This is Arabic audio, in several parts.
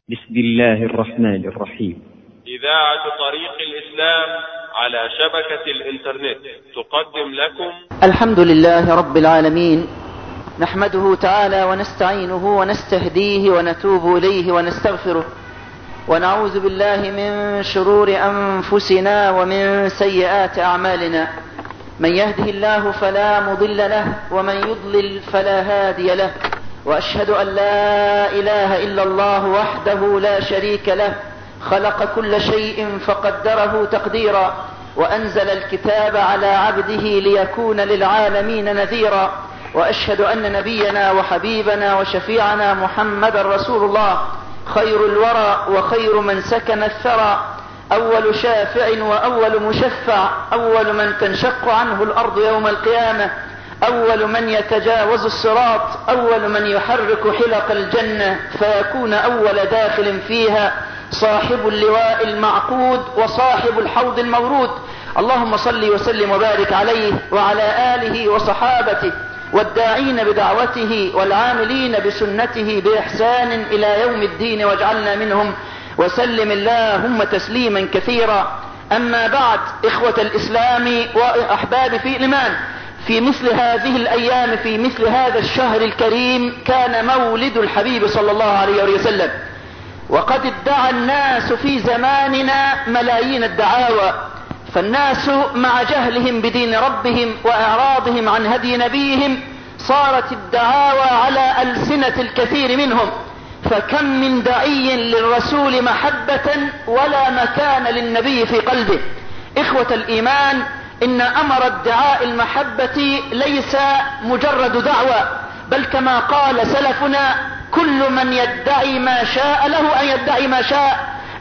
بسم الله الرحمن الرحيم. إذاعة طريق الإسلام على شبكة الإنترنت تقدم لكم الحمد لله رب العالمين، نحمده تعالى ونستعينه ونستهديه ونتوب إليه ونستغفره، ونعوذ بالله من شرور أنفسنا ومن سيئات أعمالنا. من يهده الله فلا مضل له، ومن يضلل فلا هادي له، وأشهد أن لا إله إلا الله وحده لا شريك له، خلق كل شيء فقدره تقديرا، وأنزل الكتاب على عبده ليكون للعالمين نذيرا. وأشهد أن نبينا وحبيبنا وشفيعنا محمد رسول الله، خير الورى وخير من سكن الثرى، أول شافع وأول مشفع، أول من تنشق عنه الأرض يوم القيامة، أول من يتجاوز الصراط، أول من يحرك حلق الجنة فيكون أول داخل فيها، صاحب اللواء المعقود وصاحب الحوض المورود. اللهم صل وسلم وبارك عليه وعلى آله وصحابته والداعين بدعوته والعاملين بسنته بإحسان إلى يوم الدين، واجعلنا منهم، وسلم اللهم تسليما كثيرا. أما بعد، إخوة الإسلام وأحباب في الإيمان، في مثل هذه الأيام، في مثل هذا الشهر الكريم، كان مولد الحبيب صلى الله عليه وسلم، وقد ادعى الناس في زماننا ملايين الدعاوى، فالناس مع جهلهم بدين ربهم وإعراضهم عن هدي نبيهم صارت الدعاوى على ألسنة الكثير منهم، فكم من داعي للرسول محبة ولا مكان للنبي في قلبه. إخوة الإيمان، إن أمر ادعاء المحبة ليس مجرد دعوة، بل كما قال سلفنا: كل من يدعي ما شاء له أن يدعي ما شاء،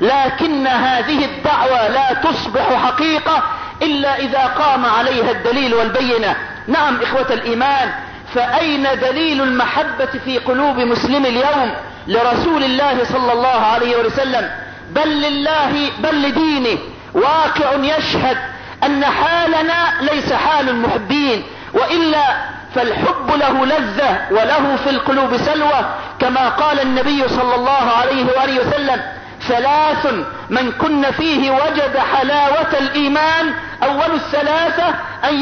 لكن هذه الدعوة لا تصبح حقيقة إلا إذا قام عليها الدليل والبينة. نعم إخوة الإيمان، فأين دليل المحبة في قلوب مسلم اليوم لرسول الله صلى الله عليه وسلم، بل لله بل لدينه؟ واقع يشهد أن حالنا ليس حال المحبين، وإلا فالحب له لذة وله في القلوب سلوى، كما قال النبي صلى الله عليه وآله وسلم: ثلاث من كن فيه وجد حلاوة الإيمان. أول الثلاثة أن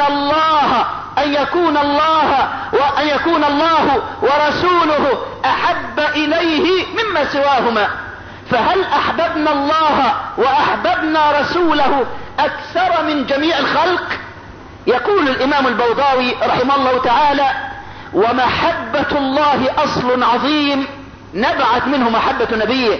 يكون الله ورسوله أحب إليه مما سواهما. فهل أحببنا الله وأحببنا رسوله أكثر من جميع الخلق؟ يقول الإمام البوضاوي رحمه الله تعالى: ومحبة الله أصل عظيم نبعت منه محبة نبيه،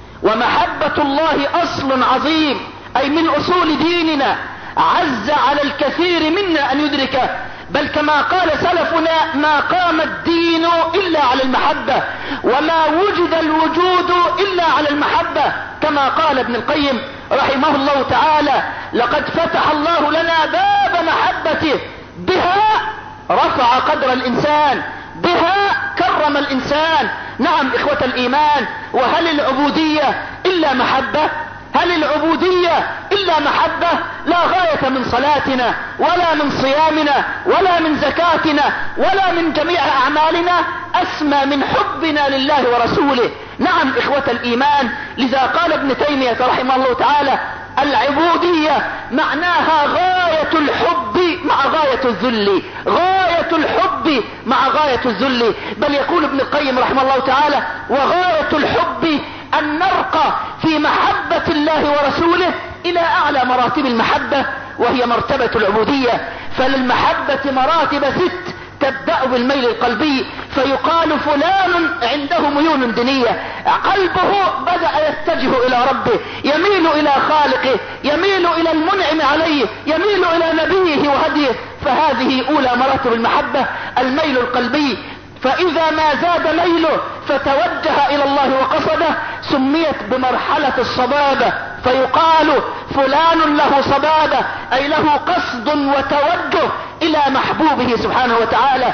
ومحبة الله أصل عظيم أي من أصول ديننا، عز على الكثير منا أن يدركه، بل كما قال سلفنا: ما قام الدين إلا على المحبة، وما وجد الوجود إلا على المحبة، كما قال ابن القيم رحمه الله تعالى: لقد فتح الله لنا باب محبته، بها رفع قدر الإنسان، بها كرم الإنسان. نعم إخوة الإيمان، وهل العبودية إلا محبة؟ هل العبودية إلا محبة؟ لا غاية من صلاتنا ولا من صيامنا ولا من زكاتنا ولا من جميع أعمالنا أسمى من حبنا لله ورسوله. نعم إخوة الإيمان، لذا قال ابن تيمية رحمه الله تعالى: العبودية معناها غاية الحب مع غاية الذل، غاية الحب مع غاية الذل. بل يقول ابن القيم رحمه الله تعالى: وغاية الحب أن نرقى في محبة الله ورسوله إلى أعلى مراتب المحبة، وهي مرتبة العبودية. فللمحبة مراتب 6، تبدأ بالميل القلبي، فيقال فلان عنده ميول دينية، قلبه بدأ يتجه إلى ربه، يميل إلى خالقه، يميل إلى المنعم عليه، يميل إلى نبيه وهديه، فهذه أولى مراتب المحبة، الميل القلبي. فإذا ما زاد ميله فتوجه إلى الله وقصده سميت بمرحلة الصبابة، فيقال فلان له صبابة، أي له قصد وتوجه إلى محبوبه سبحانه وتعالى.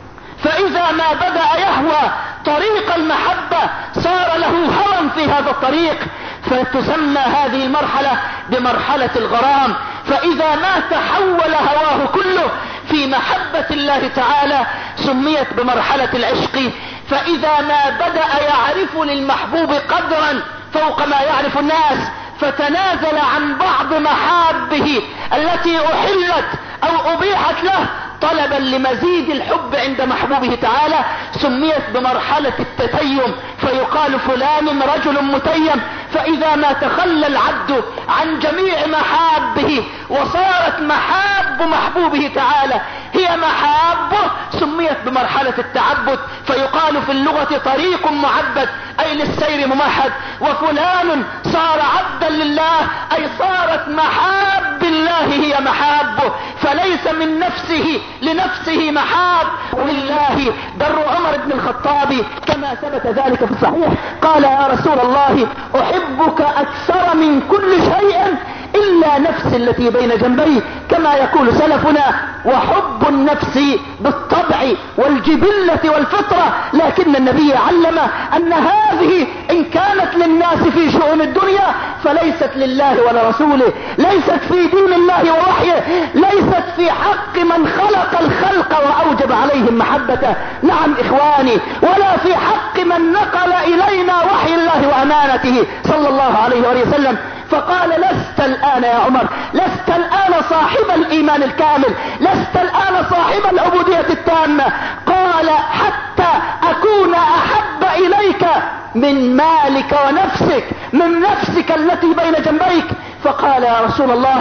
فإذا ما بدأ يهوى طريق المحبة صار له هوى في هذا الطريق، فتسمى هذه المرحلة بمرحلة الغرام. فإذا ما تحول هواه كله في محبة الله تعالى سميت بمرحلة العشق. فإذا ما بدأ يعرف للمحبوب قدرا فوق ما يعرف الناس، فتنازل عن بعض محابه التي أحلت أو أبيحت له طلبا لمزيد الحب عند محبوبه تعالى، سميت بمرحلة التتيم، فيقال فلان رجل متيم. فإذا ما تخلى العبد عن جميع محابه وصارت محاب محبوبه تعالى هي محابه، سميت بمرحلة التعبد، فيقال في اللغة طريق معبد أي للسير ممهد. وفلان صار عبدا لله أي صارت محاب الله هي محابه، فليس من نفسه لنفسه محاب. ولله در عمر بن الخطاب كما ثبت ذلك في الصحيح قال يا رسول الله أحبك أكثر من كل شيء إلا نفس التي بين جنبي، كما يقول سلفنا وحب النفس بالطبع والجبلة والفطرة، لكن النبي علم أن هذه إن كانت للناس في شؤون الدنيا فليست لله ولا رسوله، ليست في دين الله ووحيه، ليست في حق من خلق الخلق وأوجب عليهم محبته. نعم إخواني، ولا في حق من نقل إلينا وحي الله وأمانته صلى الله عليه وسلم. فقال لست الآن يا عمر، لست الآن صاحب الإيمان الكامل، لست الآن صاحب العبودية التامة. قال حتى أكون أحب إليك من مالك ونفسك، من نفسك التي بين جنبيك. فقال يا رسول الله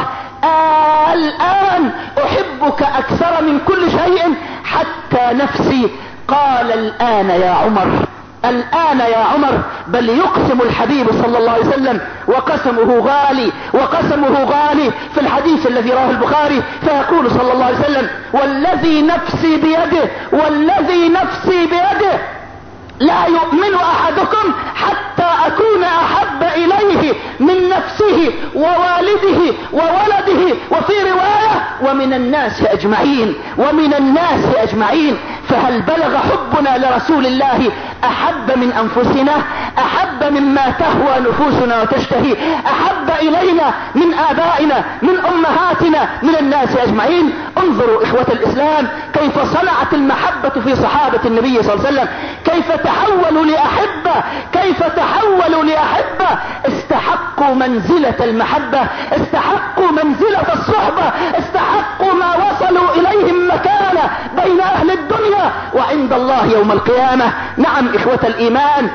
الآن أحبك أكثر من كل شيء حتى نفسي. قال الآن يا عمر، الآن يا عمر. بل يقسم الحبيب صلى الله عليه وسلم وقسمه غالي، وقسمه غالي في الحديث الذي رواه البخاري، فيقول صلى الله عليه وسلم والذي نفسي بيده، والذي نفسي بيده لا يؤمن أحدكم حتى أكون أحب إليه من نفسه ووالده وولده، وفي رواية ومن الناس أجمعين، ومن الناس أجمعين. فهل بلغ حبنا لرسول الله أحب من أنفسنا، أحب مما تهوى نفوسنا وتشتهي، أحب إلينا من آبائنا، من أمهاتنا، من الناس أجمعين؟ انظروا إخوة الإسلام كيف صنعت المحبة في صحابة النبي صلى الله عليه وسلم، كيف تحولوا لأحبة، كيف تحولوا لأحبة. استحقوا منزلة المحبة، استحقوا منزلة الصحبة، استحقوا ما وصلوا إليه مكانة بين أهل الدنيا وعند الله يوم القيامة. نعم إخوة الإيمان،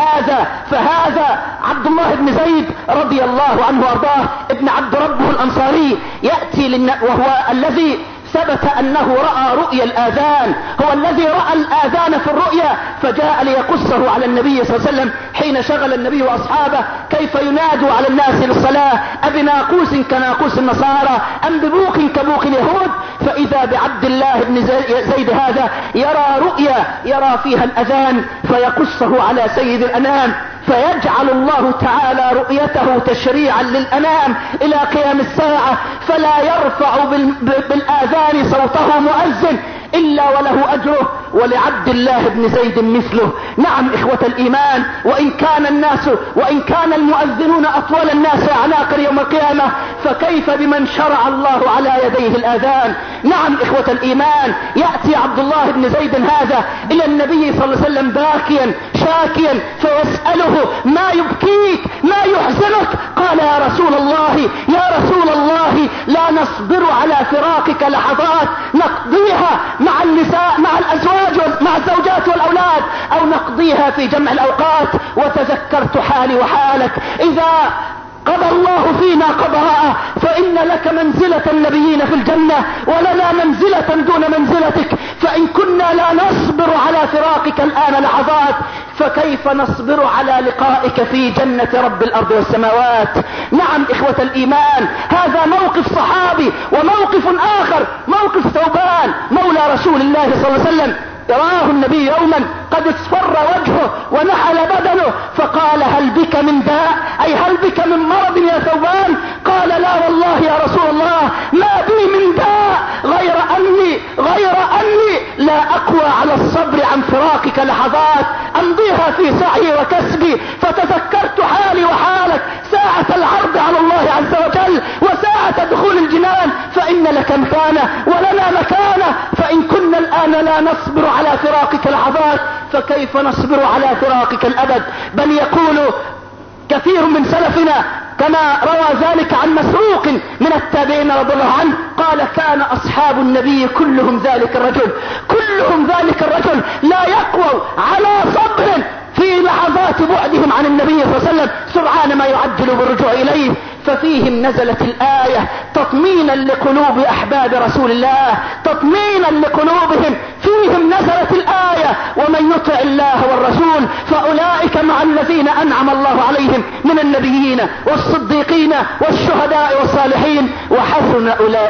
فهذا عبد الله بن زيد رضي الله عنه وارضاه ابن عبد ربه الأنصاري يأتي وهو الذي ثبت أنه رأى رؤيا الآذان، هو الذي رأى الآذان في الرؤيا، فجاء ليقصه على النبي صلى الله عليه وسلم حين شغل النبي وأصحابه كيف ينادوا على الناس للصلاة، أبناقوس كناقوس النصارى أم ببوق كبوق اليهود. فإذا بعبد الله بن زيد هذا يرى رؤيا يرى فيها الأذان فيقصه على سيد الأنام، فيجعل الله تعالى رؤيته تشريعا للأنام إلى قيام الساعة، فلا يرفع بالآذان صوته مؤذن إلا وله أجره، ولعبد الله بن زيد مثله. نعم إخوة الإيمان، وإن كان المؤذنون أطول الناس أعناقا يوم القيامة، فكيف بمن شرع الله على يديه الآذان؟ نعم إخوة الإيمان، يأتي عبد الله بن زيد هذا إلى النبي صلى الله عليه وسلم باكيا شاكيا، فيسأله ما يبكيك، ما يحزنك؟ قال يا رسول الله، يا رسول الله، لا نصبر على فراقك لحظات نقضيها مع النساء، مع الأزواج، مع الزوجات والأولاد، أو نقضيها في جمع الأوقات. وتذكرت حالي وحالك، إذا قضى الله فينا قضاء فإن لك منزلة النبيين في الجنة ولنا منزلة دون منزلتك، فإن كنا لا نصبر على فراقك الآن لحظات فكيف نصبر على لقائك في جنة رب الأرض والسماوات؟ نعم إخوة الإيمان، هذا موقف صحابي. وموقف آخر موقف ثوبان مولى رسول الله صلى الله عليه وسلم، يراه النبي يوما قد اصفر وجهه ونحل بدنه، فقال هل بك من داء، أي هل بك من مرض يا ثوبان؟ قال لا والله يا رسول الله ما بي من داء غير أني لا أقوى على الصبر عن فراقك لحظات أمضيها في سعي وكسبي. فتذكرت حالي وحالك ساعة العرض على الله عز وجل وساعة دخول الجنان، فإن لك مكانة ولنا مكانة، فإن كنا الآن لا نصبر على فراقك لحظات فكيف نصبر على فراقك الأبد. بل يقول كثير من سلفنا كما روى ذلك عن مسروق من التابعين رضي الله عنه قال كان أصحاب النبي كلهم ذلك الرجل لا يقوى على صبر في لحظات بعدهم عن النبي صلى الله عليه وسلم سرعان ما يعجل بالرجوع إليه. ففيهم نزلت الآية تطمينا لقلوب أحباب رسول الله، تطمينا لقلوبهم. فيهم نزلت الآية ومن يطع الله والرسول فأولئك مع الذين أنعم الله عليهم من النبيين والصديقين والشهداء والصالحين وحسن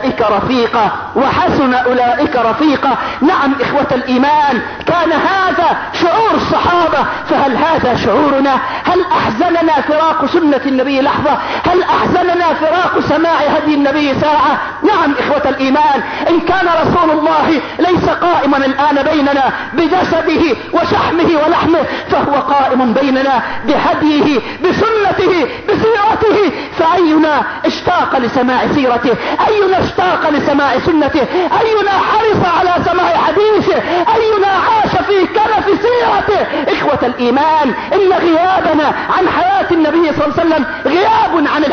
أولئك رفيقا. نعم إخوة الإيمان، كان هذا شعور الصحابة، فهل هذا شعورنا؟ هل أحزننا فراق سنة النبي لحظة؟ هل أحزننا فراق سماع هدي النبي ساعة؟ نعم إخوة الإيمان، إن كان رسول الله ليس قائما الآن بيننا بجسده وشحمه ولحمه، فهو قائم بيننا بهديه بسنته بسيرته. فأينا اشتاق لسماع سيرته؟ أينا اشتاق لسماع سنته؟ أينا حرص على سماع حديثه؟ أينا عاش في كنف سيرته؟ إخوة الإيمان، إن غيابنا عن حياة النبي صلى الله عليه وسلم غياب عن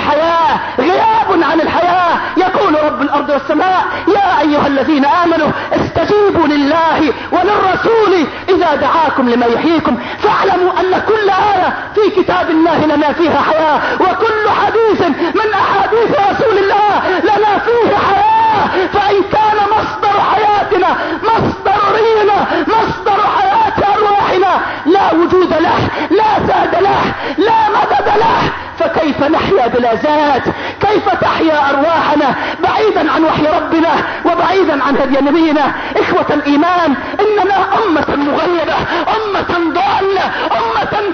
الحياة. يقول رب الأرض والسماء يا أيها الذين آمنوا استجيبوا لله وللرسول إذا دعاكم لما يحييكم فاعلموا أن كل آية في كتاب الله لنا فيها حياة، وكل حديث من أحاديث رسول الله لنا فيه حياة. فإن كان مصدر حياتنا، مصدر رينا، مصدر حياة أرواحنا لا وجود له، لا زاد له، لا مدد له، فكيف نحيا بلا زاد؟ كيف تحيا أرواحنا بعيدا عن وحي ربنا وبعيدا عن هدي نبينا؟ إخوة الإيمان، إننا أمة مغيبة، أمة ضالة، أمة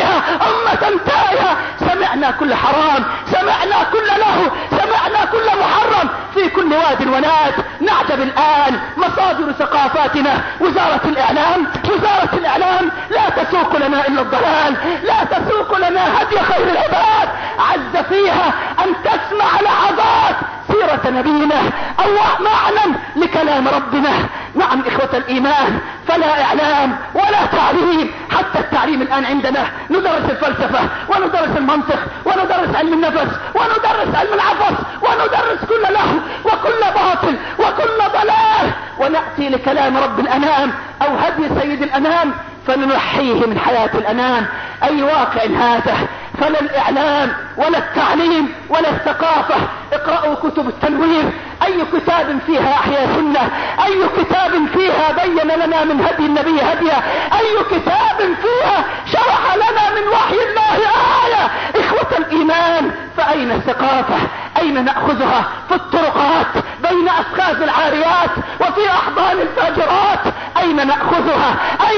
تائهة. سمعنا كل حرام، سمعنا كل لهو، سمعنا كل محرم في كل واد وناد. نعجب الآن مصادر ثقافاتنا وزارة الإعلام لا تسوق لنا إلا الضلال، لا تسوق لنا هدي خير العباد. عز فيها أن تسمع لحظات سيرة نبينا أو معنى لكلام ربنا. نعم إخوة الإيمان، فلا إعلام ولا تعليم. حتى التعليم الآن عندنا ندرس الفلسفة وندرس المنطق وندرس علم النفس وندرس علم العفص وندرس كل لهو وكل باطل وكل ضلال، ونأتي لكلام رب الأنام أو هدي سيد الأنام فننحيه من حياة الأنام. أي واقع هذا؟ فلا الإعلام ولا التعليم ولا الثقافة. اقرأوا كتب التنوير، أي كتاب فيها أحيا سنة، أي كتاب فيها بين لنا من هدي النبي هديه، أي كتاب فيها شرح لنا من وحي الله آية. إخوة الإيمان، فأين الثقافة؟ أين نأخذها؟ في الطرقات بين أفخاذ العاريات وفي أحضان الفاجرات. أين نأخذها؟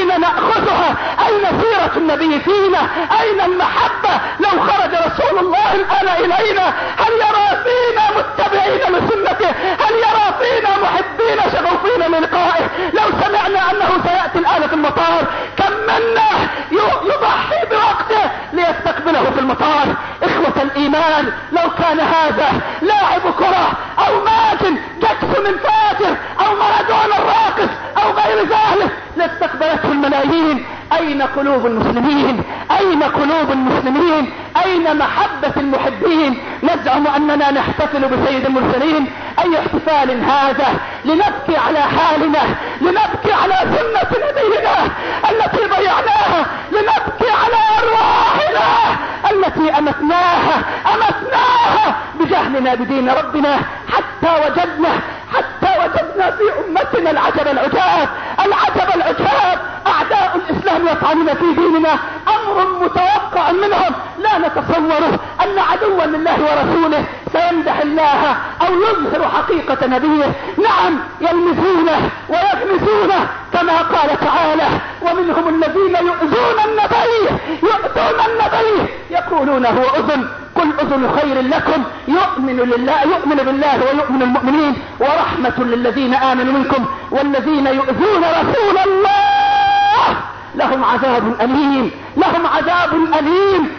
أين سيرة النبي فينا؟ أين المحبة؟ لو خرج رسول الله الآن إلينا هل يرى فينا متبعين لسنته؟ هل يرى فينا محبين شغوفين للقائه؟ لو سمعنا أنه سيأتي الآن في المطار كم منا يضحي بوقته ليستقبله في المطار. إخوة الإيمان، لو كان هذا لاعب كرة أو ماجن جاكسون الفاجر أو مارادونا الراقص أو غير ذلك لاستقبلته الملايين. أين قلوب المسلمين؟ أين محبة المحبين؟ نزعم أننا نحتفل بسيد المرسلين. أي احتفال هذا؟ لنبكي على حالنا، لنبكي على سنة نبينا التي ضيعناها، لنبكي على أرواحنا التي أمتناها بجهلنا بدين ربنا حتى وجدنا في أمتنا العجب العجاب. أعداء الإسلام يطعنون في ديننا، أمر متوقع منهم. لا نتصور أن عدوا لله ورسوله سيمدح الله أو يظهر حقيقة نبيه. نعم، يلمزونه ويغمزونه كما قال تعالى ومنهم الذين يؤذون النبي يقولون هو أذن، قل أذن خير لكم يؤمن بالله ويؤمن المؤمنين ورحمة للذين آمنوا منكم والذين يؤذون رسول الله لهم عذاب أليم. فهل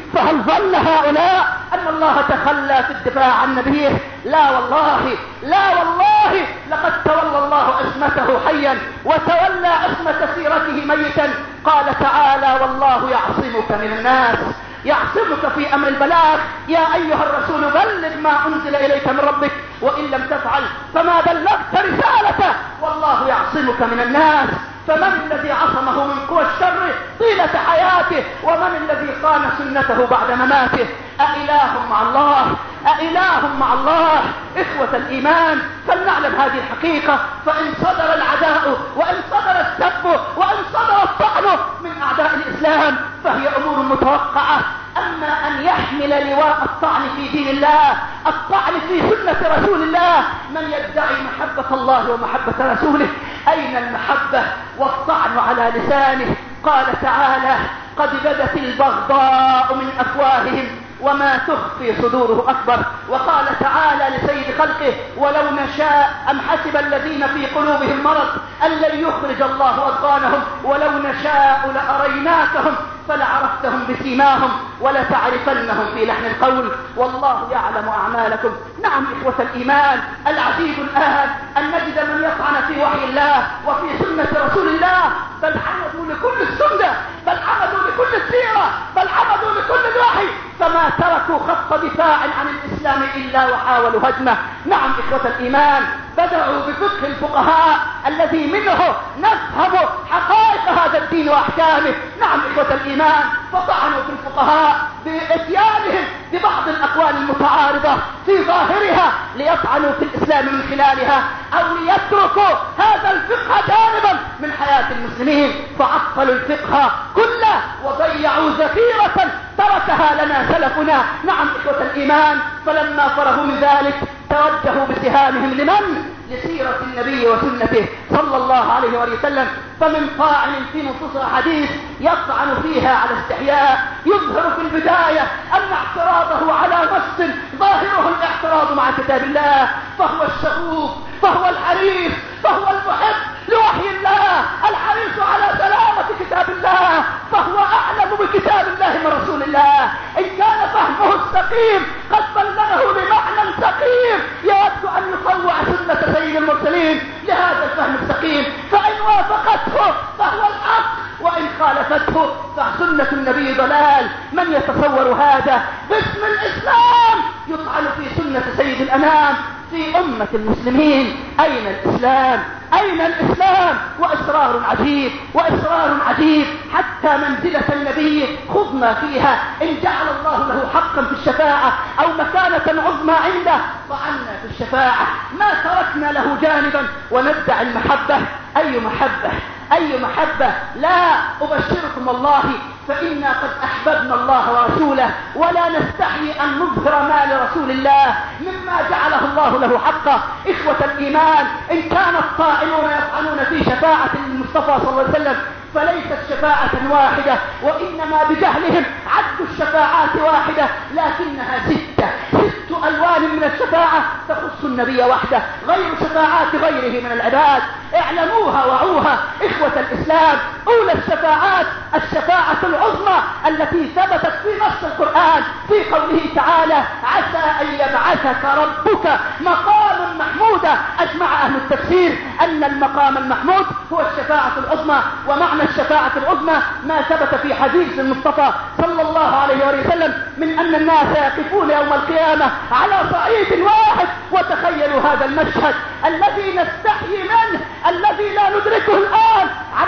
ظن هؤلاء أن الله تخلى في الدفاع عن نبيه. لا والله، لا والله، لقد تولى الله عصمته حيا وتولى عصمة سيرته ميتا. قال تعالى: والله يعصمك من الناس، يعصمك في أمر البلاغ. يا أيها الرسول بلغ ما أنزل إليك من ربك، وإن لم تفعل فما بلغت رسالته، والله يعصمك من الناس. فمن الذي عصمه من قوى الشر طيلة حياته؟ ومن الذي قام سنته بعد مماته؟ أإله مع الله؟ أإله مع الله؟ إخوة الإيمان، فلنعلم هذه الحقيقة. فإن صدر العداء، وإن صدر السب، وإن صدر الطعن من أعداء الإسلام فهي أمور متوقعة. أما أن يحمل لواء الطعن في دين الله، الطعن في سنة رسول الله، من يدعي محبة الله ومحبة رسوله، أين المحبة والطعن على لسانه؟ قال تعالى: قد بدت البغضاء من أفواههم وما تخفي صدوره أكبر. وقال تعالى لسيد خلقه: ولو نشاء أم حسب الذين في قلوبهم مرض أن لن يخرج الله أضغانهم ولو نشاء لأريناكهم فلعرفتهم بسيماهم ولتعرفنهم في لحن القول والله يعلم أعمالكم. نعم إخوة الإيمان، العجيب الآن أن نجد من يطعن في وحي الله وفي سنة رسول الله، بل عمدوا لكل السنة، بل عمدوا لكل السيرة، بل عمدوا لكل الوحي، فما تركوا خط دفاع عن الإسلام إلا وحاولوا هدمه. نعم إخوة الإيمان، بدأوا بفقه الفقهاء الذي منه نفهم حقائق هذا الدين وأحكامه. نعم إخوة الإيمان، فطعنوا في الفقهاء بإتيانهم ببعض الأقوال المتعارضة في ظاهرها ليطعنوا في الإسلام من خلالها، أو ليتركوا هذا الفقه جانبا من حياة المسلمين، فعطلوا الفقه كله وضيعوا ذخيرة تركها لنا سلفنا. نعم إخوة الإيمان، فلما فرغوا من ذلك توجهوا بسهامهم لمن؟ لسيرة النبي وسنته صلى الله عليه وسلم. فمن طاعن في نصوص الحديث يطعن فيها على استحياء، يظهر في البداية أن اعتراضه على نص ظاهره الاعتراض مع كتاب الله، فهو الشغوف، فهو الحريص، فهو المحب لوحي الله، الحريص على سلامة كتاب الله، فهو أعلم بكتاب الله من رسول الله. إن كان فهمه السقيم قد بلغه بمعنى سقيم، يود أن يطوع سنة سيد المرسلين لهذا الفهم السقيم، فإن وافقته فهو الحق، وإن خالفته فسنة النبي ضلال. من يتصور هذا؟ باسم الإسلام يطعن في سنة سيد الأنام في أمة المسلمين. أين الإسلام؟ أين الإسلام؟ وإصرار عجيب، وإصرار عجيب، حتى منزلة النبي خضنا فيها. إن جعل الله له حقا في الشفاعة أو مكانة عظمى عنده طعنا في الشفاعة، ما تركنا له جانبا وندعي المحبة. أي محبة؟ أي محبة؟ لا، أبشركم والله فإنا قد أحببنا الله ورسوله ولا نستحي أن نظهر ما لرسول الله مما جعله الله له حقا. إخوة الإيمان، إن كان الطائعون يطعنون في شفاعة المصطفى صلى الله عليه وسلم فليست شفاعة واحدة، وإنما بجهلهم عد الشفاعات واحدة، لكنها ست ألوان من الشفاعة تخص النبي وحده غير شفاعات غيره من العباد. اعلموها وعوها إخوة الإسلام. أولى الشفاعات الشفاعة العظمى التي ثبتت في نص القرآن في قوله تعالى: عسى أن يبعثك ربك مقاما محمودا. أجمع أهل التفسير أن المقام المحمود هو الشفاعة العظمى، ومعنى الشفاعة العظمى ما ثبت في حديث المصطفى صلى الله عليه وسلم من أن الناس يقفون يوم القيامة على صعيد واحد. وتخيلوا هذا المشهد الذي نستحيي منه، الذي لا ندركه الآن،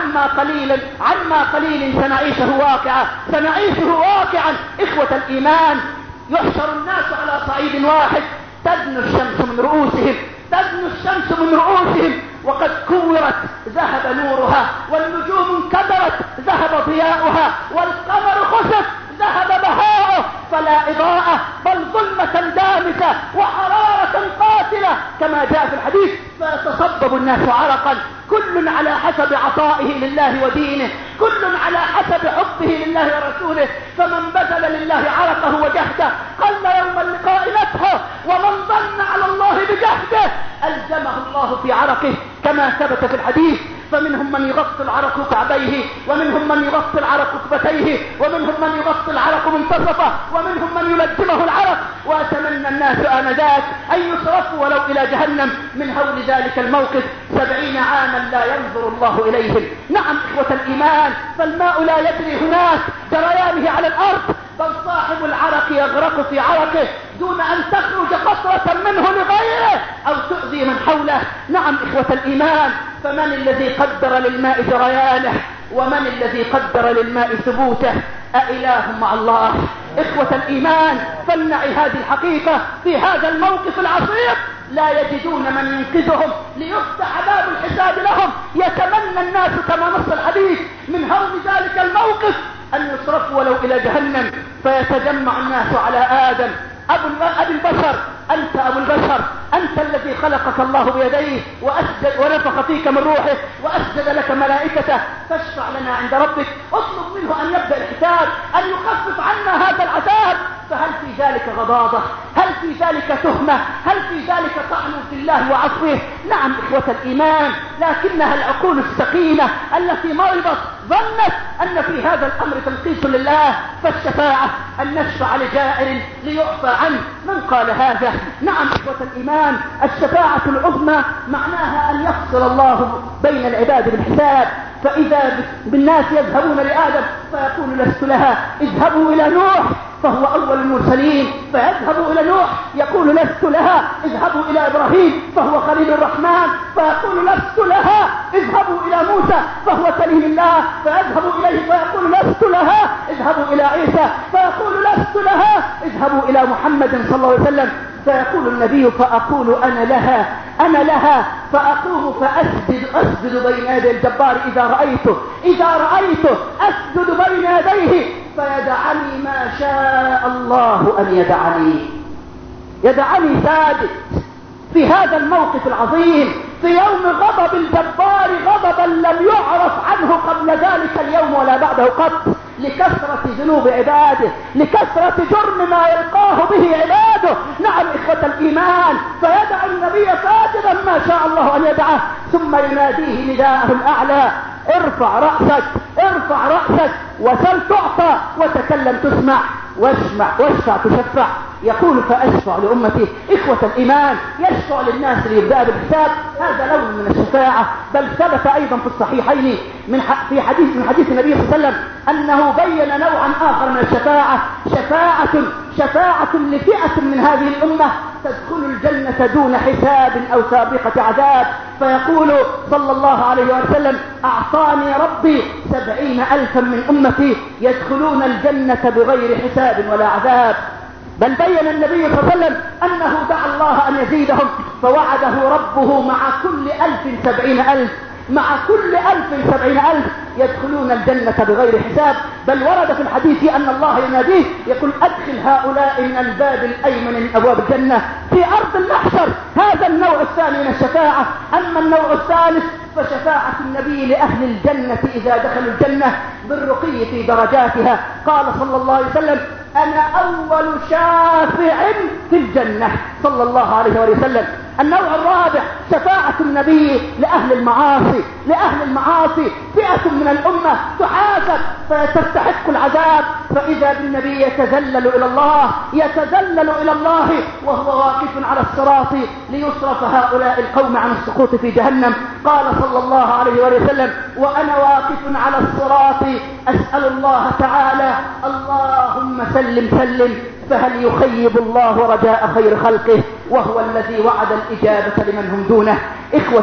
عما قليل سنعيشه واقعا. إخوة الإيمان، يحشر الناس على صعيد واحد، تدنو الشمس من رؤوسهم وقد كورت ذهب نورها، والنجوم انكدرت ذهب ضياؤها، والقمر خسف ذهب بهاؤه، فلا إضاءة بل ظلمة دامسة وحرارة قاتلة كما جاء في الحديث. فيتصبب الناس عرقا، كل على حسب عطائه لله ودينه، كل على حسب حبه لله ورسوله. فمن بذل لله عرقه وجهده قل يوم اللقاء نفحه، ومن ظن على الله بجهده ألزمه الله في عرقه كما ثبت في الحديث. فمنهم من يغطي العرق كعبيه، ومنهم من يغطي العرق كبتيه، ومنهم من يغطي العرق منتصفه، ومنهم من يلجمه العرق. وأتمنى الناس آنذاك أن يصرفوا ولو إلى جهنم من هول ذلك الموقف. 70 عاما لا ينظر الله إليهم. نعم إخوة الإيمان، فالماء لا يجري هناك جريانه على الأرض، بل صاحب العرق يغرق في عرقه دون أن تخرج قطرة منه لغيره أو تؤذي من حوله. نعم إخوة الإيمان، فمن الذي قدر للماء جريانه؟ ومن الذي قدر للماء ثبوته؟ أإله مع الله؟ إخوة الإيمان، فلنعي هذه الحقيقة في هذا الموقف العصيب. لا يجدون من ينقذهم ليفتح باب الحساب لهم. يتمنى الناس كما نص الحديث من هول ذلك الموقف أن يصرفوا ولو إلى جهنم. فيتجمع الناس على آدم أبو البشر، أنت أبو البشر، أنت الذي خلقك الله بيديه وأسجد ونفخ فيك من روحه وأسجد لك ملائكته، فاشفع لنا عند ربك، اطلب منه أن يبدأ الحساب، أن يخفف عنا هذا العذاب. فهل في ذلك غضاضة؟ هل في ذلك تهمة؟ هل في ذلك طعن في الله وعصره؟ نعم إخوة الإيمان، لكنها العقول السقيمة التي مرضت ظنت أن في هذا الأمر تنقيص لله. فالشفاعة أن نشفع لجائر ليعفى عنه. من قال هذا؟ نعم إخوة الإيمان، الشفاعة العظمى معناها أن يفصل الله بين العباد بالحساب. فإذا بالناس يذهبون لآدم فيقول لست لها، اذهبوا إلى نوح فهو أول المرسلين، فيذهبوا إلى نوح يقول لست لها، اذهبوا إلى إبراهيم فهو خليل الرحمن، فيقول لست لها، اذهبوا إلى موسى فهو كليم الله، فيذهبوا إليه فيقول لست لها، اذهبوا إلى عيسى فيقول لست لها، اذهبوا إلى محمد صلى الله عليه وسلم فيقول النبي فأقول أنا لها فأقوم أسجد بين يدي الجبار إذا رأيته أسجد بين يديه فيدعني ما شاء الله أن يدعني ساجد في هذا الموقف العظيم، في يوم غضب الجبار غضبا لم يعرف عنه قبل ذلك اليوم ولا بعده قط، لكثرة ذنوب عباده، لكثرة جرم ما يلقاه به عباده. نعم إخوة الإيمان، فيدع النبي ساجدا ما شاء الله أن يدعه، ثم يناديه نداءه الأعلى: ارفع رأسك وسل تعطى وتكلم تسمع واشفع تشفع. يقول فأشفع لأمتي. إخوة الإيمان، يشفع للناس ليبدأ بالحساب، هذا لون من الشفاعة. بل ثبت أيضا في الصحيحين من حديث النبي صلى الله عليه وسلم أنه بين نوعا آخر من الشفاعة، شفاعة لفئة من هذه الأمة تدخل الجنة دون حساب أو سابقة عذاب. فيقول صلى الله عليه وسلم: أعطاني ربي 70,000 من أمتي يدخلون الجنة بغير حساب ولا عذاب. بل بين النبي صلى الله عليه وسلم أنه دعا الله أن يزيدهم، فوعده ربه مع كل 1000 70,000، مع كل 1000 70,000 يدخلون الجنة بغير حساب. بل ورد في الحديث أن الله يناديه يقول: أدخل هؤلاء من الباب الأيمن من أبواب الجنة في أرض المحشر. هذا النوع الثاني من الشفاعة. أما النوع الثالث فشفاعة النبي لأهل الجنة إذا دخلوا الجنة بالرقي في درجاتها. قال صلى الله عليه وسلم: أنا أول شافع في الجنة صلى الله عليه وسلم. النوع الرابع شفاعة النبي لأهل المعاصي، فئة من الأمة تحاسب فتستحق العذاب، فإذا بالنبي يتذلل إلى الله وهو واقف على الصراط ليصرف هؤلاء القوم عن السقوط في جهنم. قال صلى الله عليه وسلم: وأنا واقف على الصراط أسأل الله تعالى: اللهم سلم، فهل يخيب الله رجاء خير خلقه وهو الذي وعد الإجابة لمن هم دونه. إخوة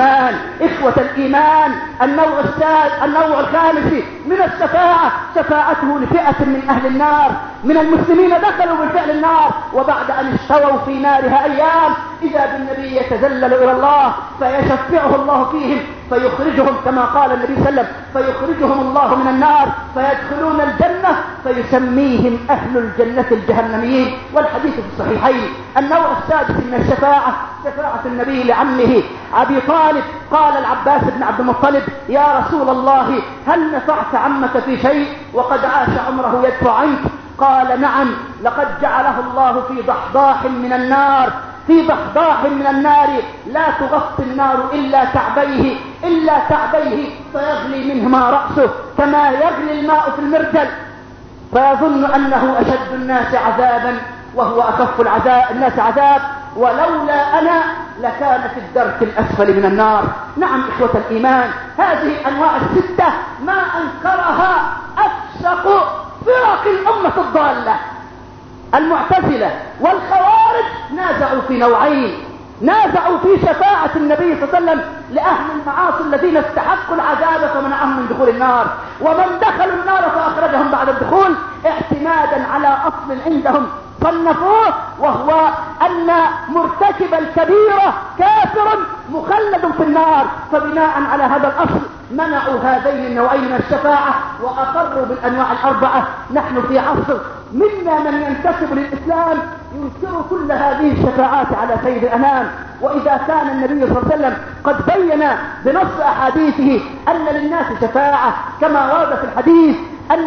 الإيمان، النوع الخامس من الشفاعة شفاعته لفئة من أهل النار، من المسلمين دخلوا بالفعل النار، وبعد أن اشتووا في نارها أيام إذا بالنبي يتذلل إلى الله فيشفعه الله فيهم فيخرجهم، كما قال النبي صلى الله عليه وسلم: فيخرجهم الله من النار فيدخلون الجنة فيسميهم أهل الجنة الجهنميين. والحديث في الصحيحين. النوع السادس من الشفاعة شفاعة النبي لعمه أبي طالب. قال العباس بن عبد المطلب: يا رسول الله، هل نفعت عمك في شيء وقد عاش عمره يدفع عنك؟ قال: نعم، لقد جعله الله في ضحضاح من النار، لا تغطي النار إلا كعبيه، إلا كعبيه فيغلي منهما رأسه كما يغلي الماء في المرجل، فيظن أنه أشد الناس عذابا وهو أخف الناس عذاب، ولولا أنا لكان في الدرك الأسفل من النار. نعم إخوة الإيمان، هذه الأنواع الستة ما أنكرها أفسق فرق الأمة الضالة. المعتزلة والخوارج نازعوا في نوعين، نازعوا في شفاعة النبي صلى الله عليه وسلم لأهل المعاصي الذين استحقوا العذاب فمنعهم من دخول النار، ومن دخلوا النار فأخرجهم بعد الدخول اعتمادا على أصل عندهم صنفوه، وهو أن مرتكب الكبيرة كافر مخلد في النار، فبناء على هذا الأصل منعوا هذين النوعين من الشفاعة وأقروا بالأنواع الأربعة. نحن في عصر منا من ينتسب للإسلام ينكر كل هذه الشفاعات على سيد الأنام، وإذا كان النبي صلى الله عليه وسلم قد بين بنص أحاديثه أن للناس شفاعة كما ورد في الحديث أن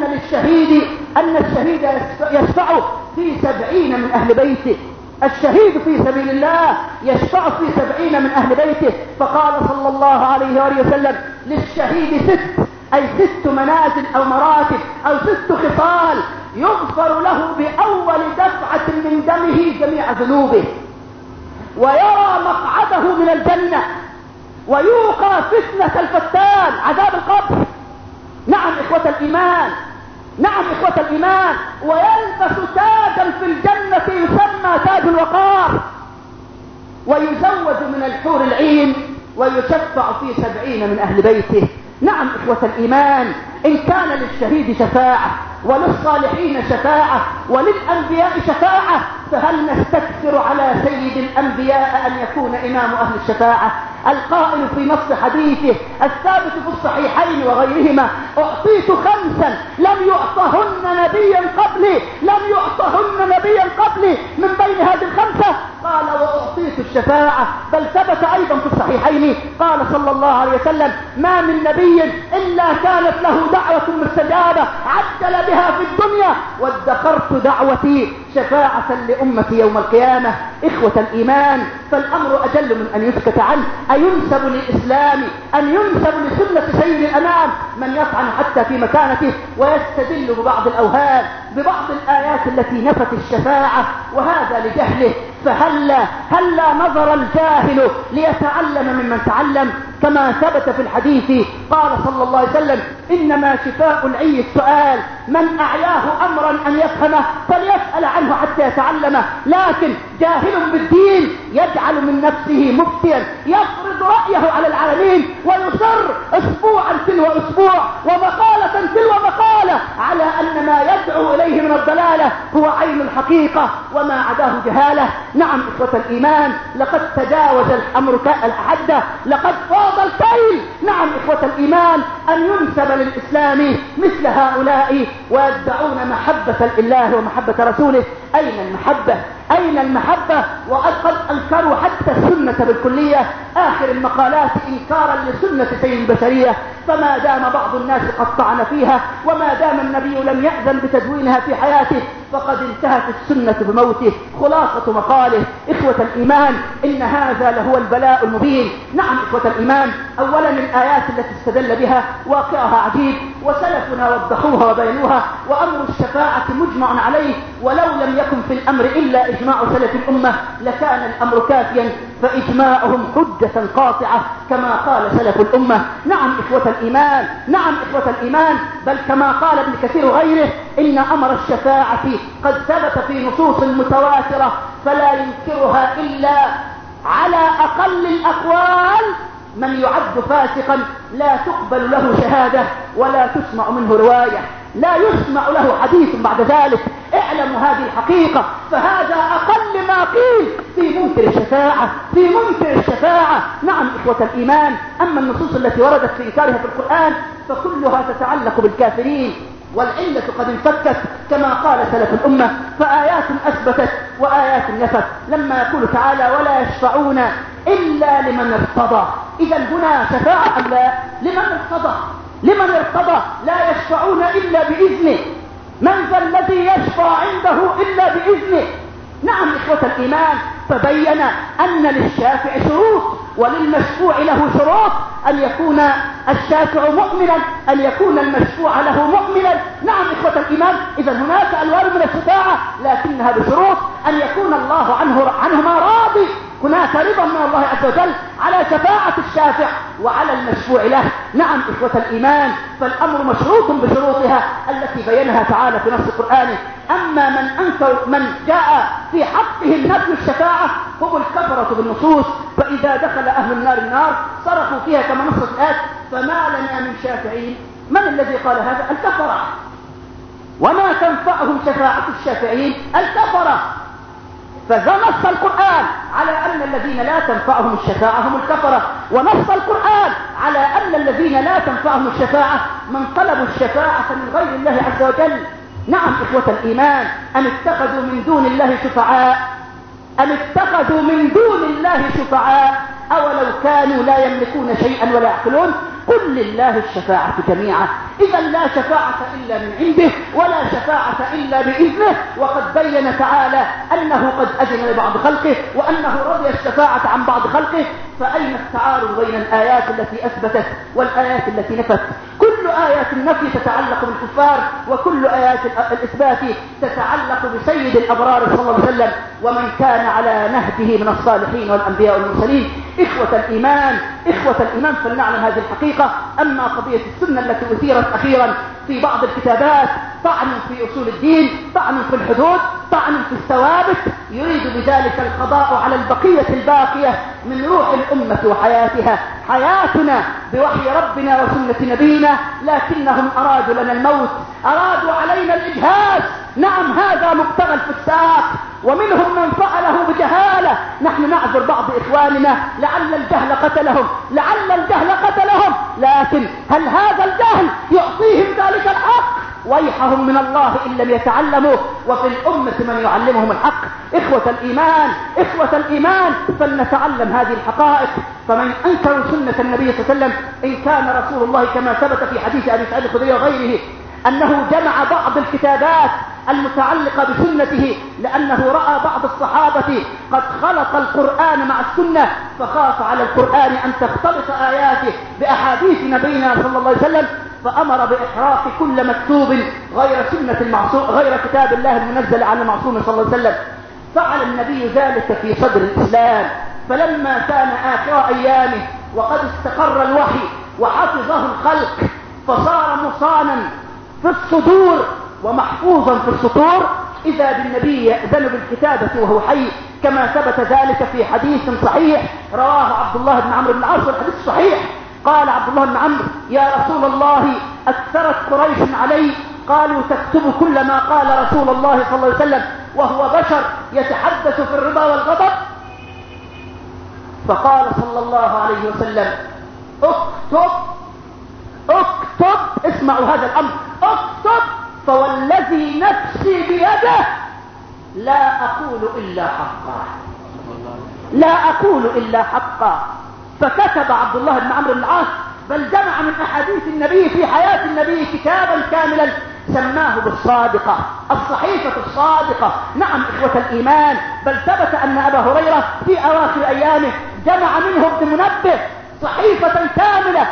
الشهيد يشفع في 70 من أهل بيته، الشهيد في سبيل الله يشفع في 70 من أهل بيته. فقال صلى الله عليه وآله وسلم للشهيد 6 منازل أو مراتب أو 6 خصال يغفر له بأول دفعة من دمه جميع ذنوبه، ويرى مقعده من الجنة، ويوقى فتنة الفتان عذاب القبر. نعم إخوة الإيمان، نعم إخوة الإيمان، ويلبس تاجا في الجنة يسمى تاج الوقار، ويزوج من الحور العين، ويشفع في 70 من أهل بيته. نعم إخوة الإيمان، إن كان للشهيد شفاعة وللصالحين شفاعة وللأنبياء شفاعة، فهل نستكثر على سيد الأنبياء أن يكون إمام أهل الشفاعة؟ القائل في نص حديثه الثابت في الصحيحين وغيرهما: أعطيت 5 لم يعطهن نبيا قبلي، لم يعطهن نبيا قبلي. من بين هذه ال5 قال: وأعطيت الشفاعة. بل ثبت أيضا في الصحيحين قال صلى الله عليه وسلم: ما من نبي إلا كانت له دعوة مستجابة عجل بها في الدنيا، وادخرت دعوتي شفاعة لأمتي يوم القيامة. إخوة الإيمان، فالأمر أجل من أن يسكت عنه، أينسب للإسلام، أن ينسب لسنة سيد الأنام من يطعن حتى في مكانته ويستدل ببعض الأوهام ببعض الآيات التي نفت الشفاعة، وهذا لجهله. فهلا نظر الجاهل ليتعلم ممن تعلم، كما ثبت في الحديث قال صلى الله عليه وسلم: إنما شفاء العي السؤال، من أعياه أمرا أن يفهمه فليسأل عنه حتى يتعلمه. لكن جاهل بالدين يجعل من نفسه مفتيا يفرض رأيه على العالمين، ويصر أسبوعا تلو أسبوع ومقالة تلو مقالة على أن ما يدعو إليه من الضلالة هو عين الحقيقة وما عداه جهالة. نعم إخوة الإيمان، لقد تجاوز الأمر الحد، لقد فاض الكيل. نعم إخوة الإيمان، أن ينسب للإسلام مثل هؤلاء ويدعون محبة لله ومحبة رسوله. أين المحبة؟ أين المحبة؟ وقد أنكروا حتى السنة بالكلية، آخر المقالات إنكارا لسنة سيد البشرية. فما دام بعض الناس قد طعن فيها، وما دام النبي لم يأذن بتدوينها في حياته، فقد انتهت السنة بموته. خلاصة مقاله إخوة الإيمان، إن هذا لهو البلاء المبين. نعم إخوة الإيمان، أولا الآيات التي استدل بها واقعها عجيب، وسلفنا وضحوها وبينوها، وأمر الشفاعة مجمع عليه، ولو لم يكن في الأمر إلا إجماع سلف الأمة لكان الأمر كافيا، فإجماعهم حجة قاطعة كما قال سلف الأمة. نعم إخوة الإيمان، نعم إخوة الإيمان، بل كما قال ابن كثير وغيره: إن أمر الشفاعة قد ثبت في نصوص متواترة فلا ينكرها إلا على أقل الأقوال من يعد فاسقا لا تقبل له شهادة ولا تسمع منه رواية، لا يسمع له حديث بعد ذلك. اعلموا هذه الحقيقة، فهذا أقل ما قيل في منكر الشفاعة، في منكر الشفاعة. نعم إخوة الإيمان، أما النصوص التي وردت في إنكارها في القرآن فكلها تتعلق بالكافرين، والعلة قد انفكت كما قال سلف الأمة، فآيات أثبتت وآيات نفت. لما يقول تعالى: ولا يشفعون إلا لمن ارتضى. إذا هنا شفاعة أم لا؟ لمن ارتضى، لمن ارتضى، لا يشفعون إلا بإذنه. من ذا الذي يشفع عنده إلا بإذنه؟ نعم إخوة الإيمان، فبين أن للشافع شروط، وللمشفوع له شروط، أن يكون الشافع مؤمنا، أن يكون المشفوع له مؤمنا. نعم إخوة الإيمان، إذا هناك ألوان من الشفاعة لكنها بشروط: أن يكون الله عنهما راضي، هناك رضا من الله عز وجل على شفاعة الشافع وعلى المشفوع له. نعم إخوة الإيمان، فالأمر مشروط بشروطها التي بينها تعالى في نص قرآنه. أما من جاء في حقه النفي الشفاعة هم الكفرة بالنصوص، فإذا دخل أهل النار صرخوا فيها كما نصت الآيات: فما لنا من شافعين. من الذي قال هذا؟ الكفرة. وما تنفعهم شفاعة الشافعين؟ الكفرة. فنص القرآن على أن الذين لا تنفعهم الشفاعة هم الكفرة، ونص القرآن على أن الذين لا تنفعهم الشفاعة من طلبوا الشفاعة من غير الله عز وجل. نعم إخوة الإيمان، أم اتخذوا من دون الله شفعاء، أم اتخذوا من دون الله شفعاء أولو كانوا لا يملكون شيئا ولا يعقلون. قل لله الشفاعة جميعا. إذا لا شفاعة إلا من عنده ولا شفاعة إلا بإذنه، وقد بين تعالى أنه قد أذن لبعض خلقه وأنه رضي الشفاعة عن بعض خلقه. فأين التعارض بين الآيات التي أثبتت والآيات التي نفت؟ كل آيات النفي تتعلق بالكفار، وكل آيات الإثبات تتعلق بسيد الأبرار صلى الله عليه وسلم ومن كان على نهجه من الصالحين والأنبياء والمرسلين. إخوة الإيمان فلنعلم هذه الحقيقة. أما قضية السنة التي أثيرت أخيرا في بعض الكتابات، طعن في أصول الدين، طعن في الحدود، طعن في الثوابت، يريد بذلك القضاء على البقية الباقية من روح الأمة وحياتها. حياتنا بوحي ربنا وسنة نبينا، لكنهم أرادوا لنا الموت، أرادوا علينا الإجهاز. نعم هذا مقتضى الفساق، ومنهم من فعله بجهالة. نحن نعذر بعض إخواننا لعل الجهل قتلهم، لكن هل هذا الجهل يعطيهم ذلك الحق؟ ويحهم من الله إن لم يتعلموا، وفي الأمة من يعلمهم الحق. إخوة الإيمان فلنتعلم هذه الحقائق. فمن أنكر سنة النبي صلى الله عليه وسلم، إن كان رسول الله كما ثبت في حديث أبي سعيد الخدري وغيره أنه جمع بعض الكتابات المتعلقة بسنته، لأنه رأى بعض الصحابة قد خلط القرآن مع السنة، فخاف على القرآن أن تختلط آياته بأحاديث نبينا صلى الله عليه وسلم، فأمر بإحراق كل مكتوب غير كتاب الله المنزل على المعصوم صلى الله عليه وسلم. فعل النبي ذلك في صدر الإسلام، فلما كان آخر أيامه وقد استقر الوحي وحفظه الخلق، فصار مصانا في الصدور ومحفوظا في السطور، إذا بالنبي يأذن بالكتابة وهو حي، كما ثبت ذلك في حديث صحيح رواه عبد الله بن عمرو بن العاص. والحديث صحيح، قال عبد الله بن عمرو: يا رسول الله، أكثرت قريش علي، قالوا تكتب كل ما قال رسول الله صلى الله عليه وسلم وهو بشر يتحدث في الرضا والغضب؟ فقال صلى الله عليه وسلم: اكتب، اسمعوا هذا الأمر، اكتب، فوالذي نفسي بيده لا أقول إلا حقا. فكتب عبد الله بن عمرو بن العاص، بل جمع من أحاديث النبي في حياة النبي كتابا كاملا سماه بالصادقة، الصحيفة الصادقة. نعم إخوة الإيمان، بل ثبت أن أبا هريرة في أواخر أيامه جمع منه ابن منبه صحيفة كاملة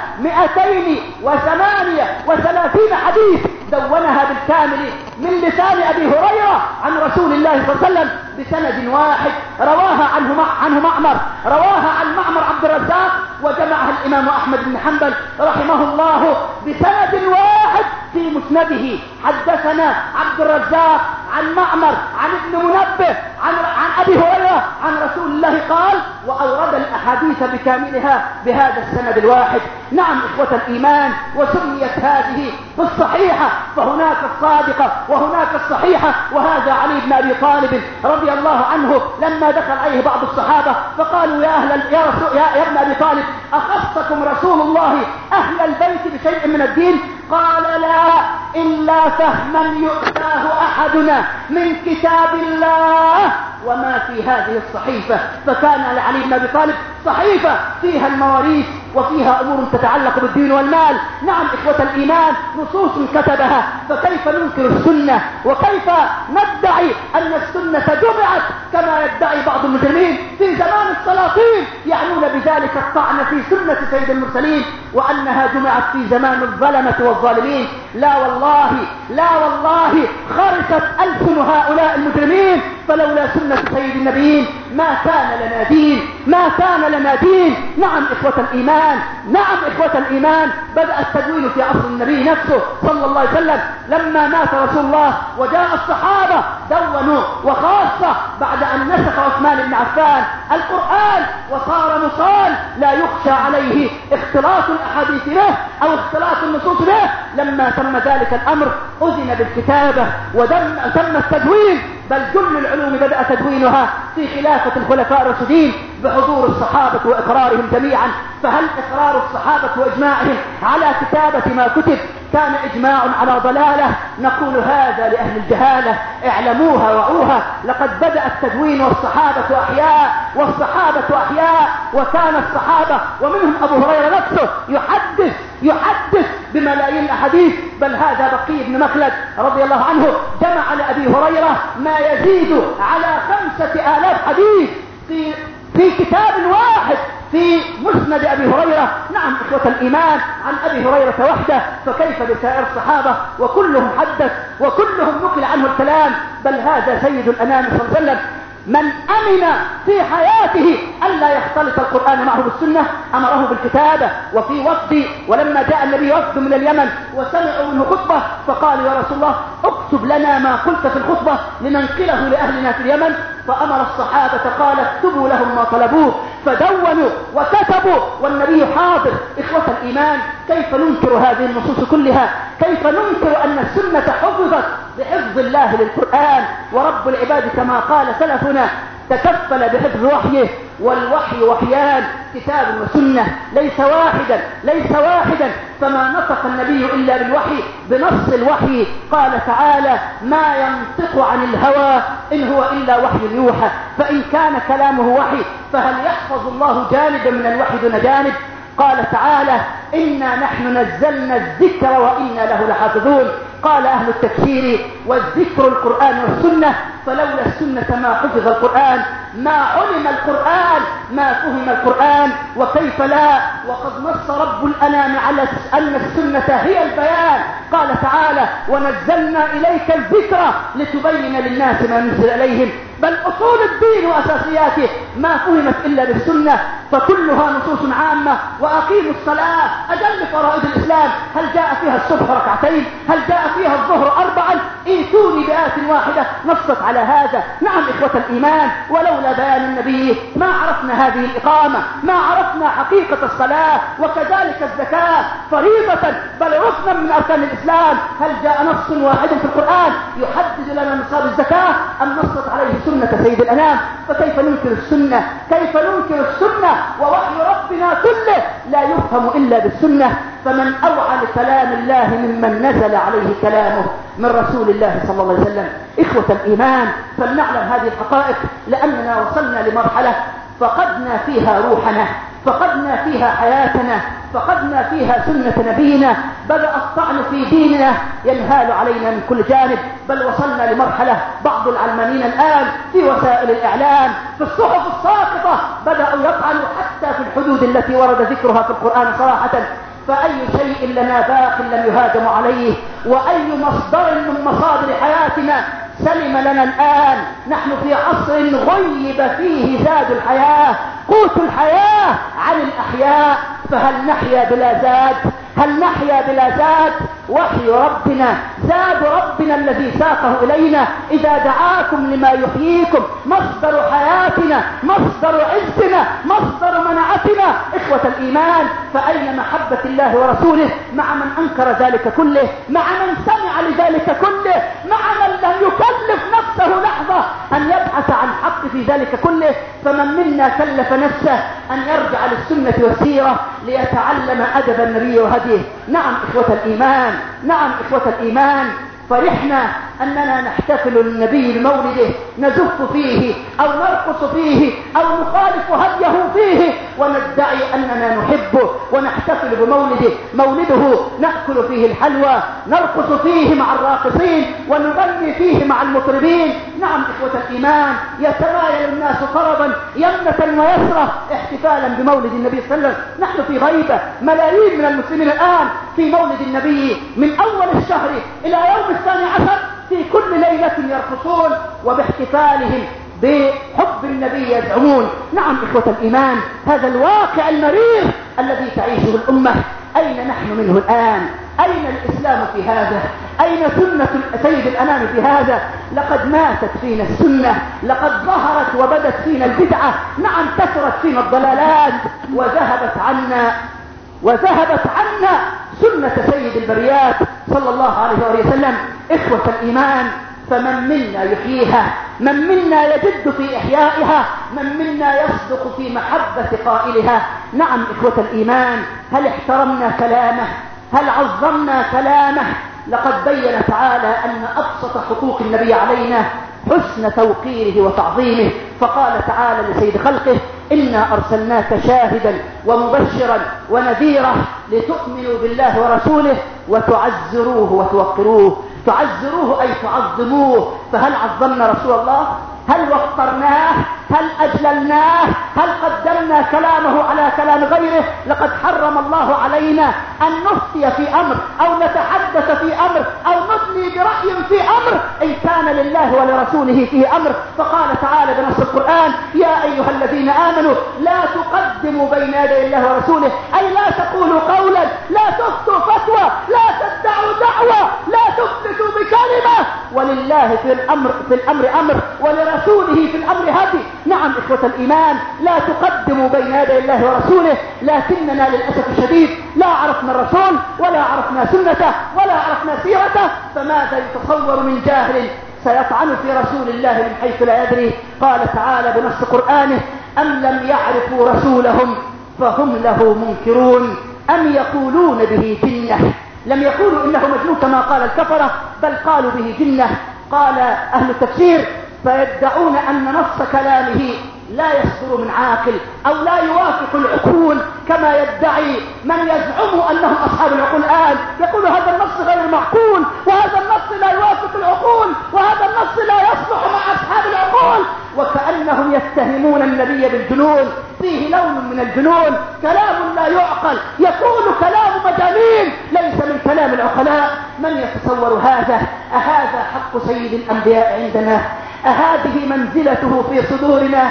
238 حديث دونها بالكامل من لسان أبي هريرة عن رسول الله صلى الله عليه وسلم بسند واحد، رواها عنه معمر، رواها عن معمر عبد الرزاق، وجمعها الإمام أحمد بن حنبل رحمه الله بسند واحد في مسنده. حدثنا عبد الرزاق عن معمر عن ابن منبه عن أبي هريرة عن رسول الله قال، وأورد الأحاديث بكاملها بهذا السند الواحد. نعم إخوة الإيمان، وسميت هذه بالصحيحة، فهناك الصادقة وهناك الصحيحة. وهذا علي بن أبي طالب رضي الله عنه لما دخل عليه بعض الصحابة فقالوا: يا ابن أبي طالب، أخصكم رسول الله أهل البيت بشيء من الدين؟ قال: لا، إلا فهما يؤتاه أحدنا من كتاب الله وما في هذه الصحيفة. فكان لعلي بن أبي طالب صحيفة فيها المواريث وفيها أمور تتعلق بالدين والمال. نعم إخوة الإيمان، نصوص كتبها، فكيف ننكر السنة وكيف ندعي أن السنة جمعت كما يدعي بعض المجرمين في زمان السلاطين، يعنون بذلك الطعن في سنة سيد المرسلين، وأنها جمعت في زمان الظلمة والظالمين. لا والله، لا والله، خرست ألسن هؤلاء المجرمين، فلولا سنة سيد النبيين ما كان لنا دين، ما كان لنا دين. نعم إخوة الإيمان، نعم إخوة الإيمان، بدأ التدوين في عصر النبي نفسه صلى الله عليه وسلم. لما مات رسول الله وجاء الصحابة دونوا، وخاصة بعد أن نسخ عثمان بن عفان القرآن وصار مصال لا يخشى عليه اختلاط الأحاديث به أو اختلاط النصوص به، لما تم ذلك الأمر أذن بالكتابة وتم التدوين، بل كل العلوم بدأ تدوينها في خلافة الخلفاء الراشدين بحضور الصحابة وإقرارهم جميعا. فهل إقرار الصحابة وإجماعهم على كتابة ما كتب كان إجماع على ضلالة؟ نقول هذا لأهل الجهالة، اعلموها وعوها، لقد بدأ التدوين والصحابة أحياء، والصحابة أحياء، وكان الصحابة ومنهم أبو هريرة نفسه يحدث بملايين الأحاديث، بل هذا بقي بن مخلد رضي الله عنه جمع لأبي هريرة ما يزيد على 5000 حديث في كتاب واحد في مسند أبي هريرة. نعم إخوة الإيمان، عن أبي هريرة وحده، فكيف بسائر الصحابة؟ وكلهم حدث وكلهم نقل عنه الكلام، بل هذا سيد الأنام صلى الله عليه وسلم من أمن في حياته ألا يختلط القرآن معه بالسنة أمره بالكتابة. وفي وفد، ولما جاء النبي وفد من اليمن وسمعوا منه خطبة فقالوا يا رسول الله اكتب لنا ما قلت في الخطبة لننقله لأهلنا في اليمن، فأمر الصحابة قال اكتبوا لهم ما طلبوه، فدونوا وكتبوا والنبي حاضر. إخوة الإيمان، كيف ننكر هذه النصوص كلها؟ كيف ننكر أن السنة حفظت بحفظ الله للقرآن؟ ورب العباد كما قال سلفنا تكفل بحفظ وحيه، والوحي وحيان، كتاب وسنة، ليس واحدا، فما نطق النبي إلا بالوحي بنص الوحي. قال تعالى ما ينطق عن الهوى إن هو إلا وحي يوحى، فإن كان كلامه وحي فهل يحفظ الله جانبا من الوحي دون جانب؟ قال تعالى إنا نحن نزلنا الذكر وإنا له لحافظون. قال أهل التفسير والذكر القرآن والسنة، فلولا السنة ما حفظ القرآن، ما علم القرآن، ما فهم القرآن، وكيف لا؟ وقد نص رب الأنام على أن السنة هي البيان. قال تعالى ونزلنا إليك الذكر لتبين للناس ما نزل إليهم، بل أصول الدين وأساسياته ما فهمت إلا بالسنة، فكلها نصوص عامة. وأقيموا الصلاة أجل فرائض الإسلام، هل جاء فيها الصبح ركعتين؟ هل جاء فيها الظهر 4؟ ائتوني بآية واحدة نصت على هذا. نعم إخوة الإيمان، ولولا بيان النبي ما عرفنا هذه الإقامة، ما عرفنا حقيقة الصلاة، وكذلك الزكاة فريضة بل ركنا من أركان الإسلام. هل جاء نص واحد في القرآن يحدد لنا نصاب الزكاة أم نصت عليه سنة سيد الأنام؟ فكيف ننكر السنة؟ كيف ننكر السنة ووحي ربنا كله لا يفهم إلا بالسنة؟ فمن أوعى لكلام الله ممن نزل عليه كلامه من رسول الله صلى الله عليه وسلم. إخوة الإيمان، فلنعلم هذه الحقائق، لأننا وصلنا لمرحلة فقدنا فيها روحنا، فقدنا فيها حياتنا، فقدنا فيها سنة نبينا، بدأ الطعن في ديننا ينهال علينا من كل جانب، بل وصلنا لمرحلة بعض العلمانيين الآن في وسائل الإعلام في الصحف الساقطة بدأوا يطعنوا حتى في الحدود التي ورد ذكرها في القرآن صراحة. فأي شيء لنا باق لم يهاجم عليه، وأي مصدر من مصادر حياتنا سلم لنا الآن. نحن في عصر غيب فيه زاد الحياة، قوت الحياة عن الأحياء، فهل نحيا بلا زاد؟ هل نحيا بلا زاد؟ وحي ربنا، زاد ربنا الذي ساقه إلينا إذا دعاكم لما يحييكم، مصدر حياتنا، مصدر عزنا، مصدر منعتنا. إخوة الإيمان، فأين محبة الله ورسوله مع من أنكر ذلك كله، مع من سمع لذلك كله، مع من لم يكلف نفسه لحظة أن يبحث عن حق في ذلك كله؟ فمن منا كلف نفسه أن يرجع للسنة والسيرة ليتعلم أدب النبي وهديه. نعم إخوة الإيمان، نعم إخوة الإيمان، فرحنا أننا نحتفل للنبي بمولده نزف فيه أو نرقص فيه أو نخالف هديه فيه وندعي أننا نحبه ونحتفل بمولده. مولده نأكل فيه الحلوى، نرقص فيه مع الراقصين، ونغني فيه مع المطربين. نعم إخوة الإيمان، يتمايل الناس طربا يمنة ويسرة احتفالا بمولد النبي صلى الله عليه وسلم. نحن في غيبة، ملايين من المسلمين الآن في مولد النبي من أول الشهر إلى يوم 12 في كل ليلة يرقصون وباحتفالهم بحب النبي يزعمون. نعم إخوة الإيمان، هذا الواقع المرير الذي تعيشه الأمة. أين نحن منه الآن؟ أين الإسلام في هذا؟ أين سنة سيد الأنام في هذا؟ لقد ماتت فينا السنة، لقد ظهرت وبدت فينا البدعة. نعم كثرت فينا الضلالات وذهبت عنا سنة سيد البريات صلى الله عليه وسلم. إخوة الإيمان، فمن منا يحييها؟ من منا يجد في إحيائها؟ من منا يصدق في محبة قائلها؟ نعم إخوة الإيمان، هل احترمنا كلامه؟ هل عظمنا كلامه؟ لقد بين تعالى أن أبسط حقوق النبي علينا حسن توقيره وتعظيمه، فقال تعالى لسيد خلقه: إنا أرسلناك شاهدا ومبشرا ونذيرا لتؤمنوا بالله ورسوله وتعزروه وتوقروه. تعزروه أي تعظموه. فهل عظمنا رسول الله؟ هل وقرناه؟ هل أجللناه؟ هل قدمنا كلامه على كلام غيره؟ لقد حرم الله علينا أن نفتي في أمر أو نتحدث في أمر أو ندلي برأي في أمر إن كان لله ولرسوله فيه أمر. فقال تعالى بنص القرآن: يا أيها الذين آمنوا لا تقدموا بين يدي الله ورسوله، أي لا تقولوا قولا، لا تفتوا فتوى، لا تدعوا دعوة، لا تثبتوا بكلمة، ولله في الأمر أمر ولرسوله في الأمر هدي. نعم إخوة الإيمان، لا تقدموا بين يدي الله ورسوله، لكننا للأسف الشديد لا عرفنا الرسول ولا عرفنا سنته ولا عرفنا سيرته. فماذا يتصور من جاهل سيطعن في رسول الله من حيث لا يدري؟ قال تعالى بنص قرآنه: أم لم يعرفوا رسولهم فهم له منكرون أم يقولون به جنة. لم يقولوا إنه مجنون كما قال الكفرة، بل قالوا به جنة. قال أهل التفسير: فيدعون أن نص كلامه لا يصدر من عاقل أو لا يوافق العقول، كما يدعي من يزعم أنهم أصحاب العقول الآن. يقول هذا النص غير معقول، وهذا النص لا يوافق العقول، وهذا النص لا يصلح مع أصحاب العقول، وكأنهم يتهمون النبي بالجنون. فيه لون من الجنون، كلام لا يعقل، يقول كلام مجانين ليس من كلام العقلاء. من يتصور هذا؟ أهذا حق سيد الأنبياء عندنا؟ أهذه منزلته في صدورنا؟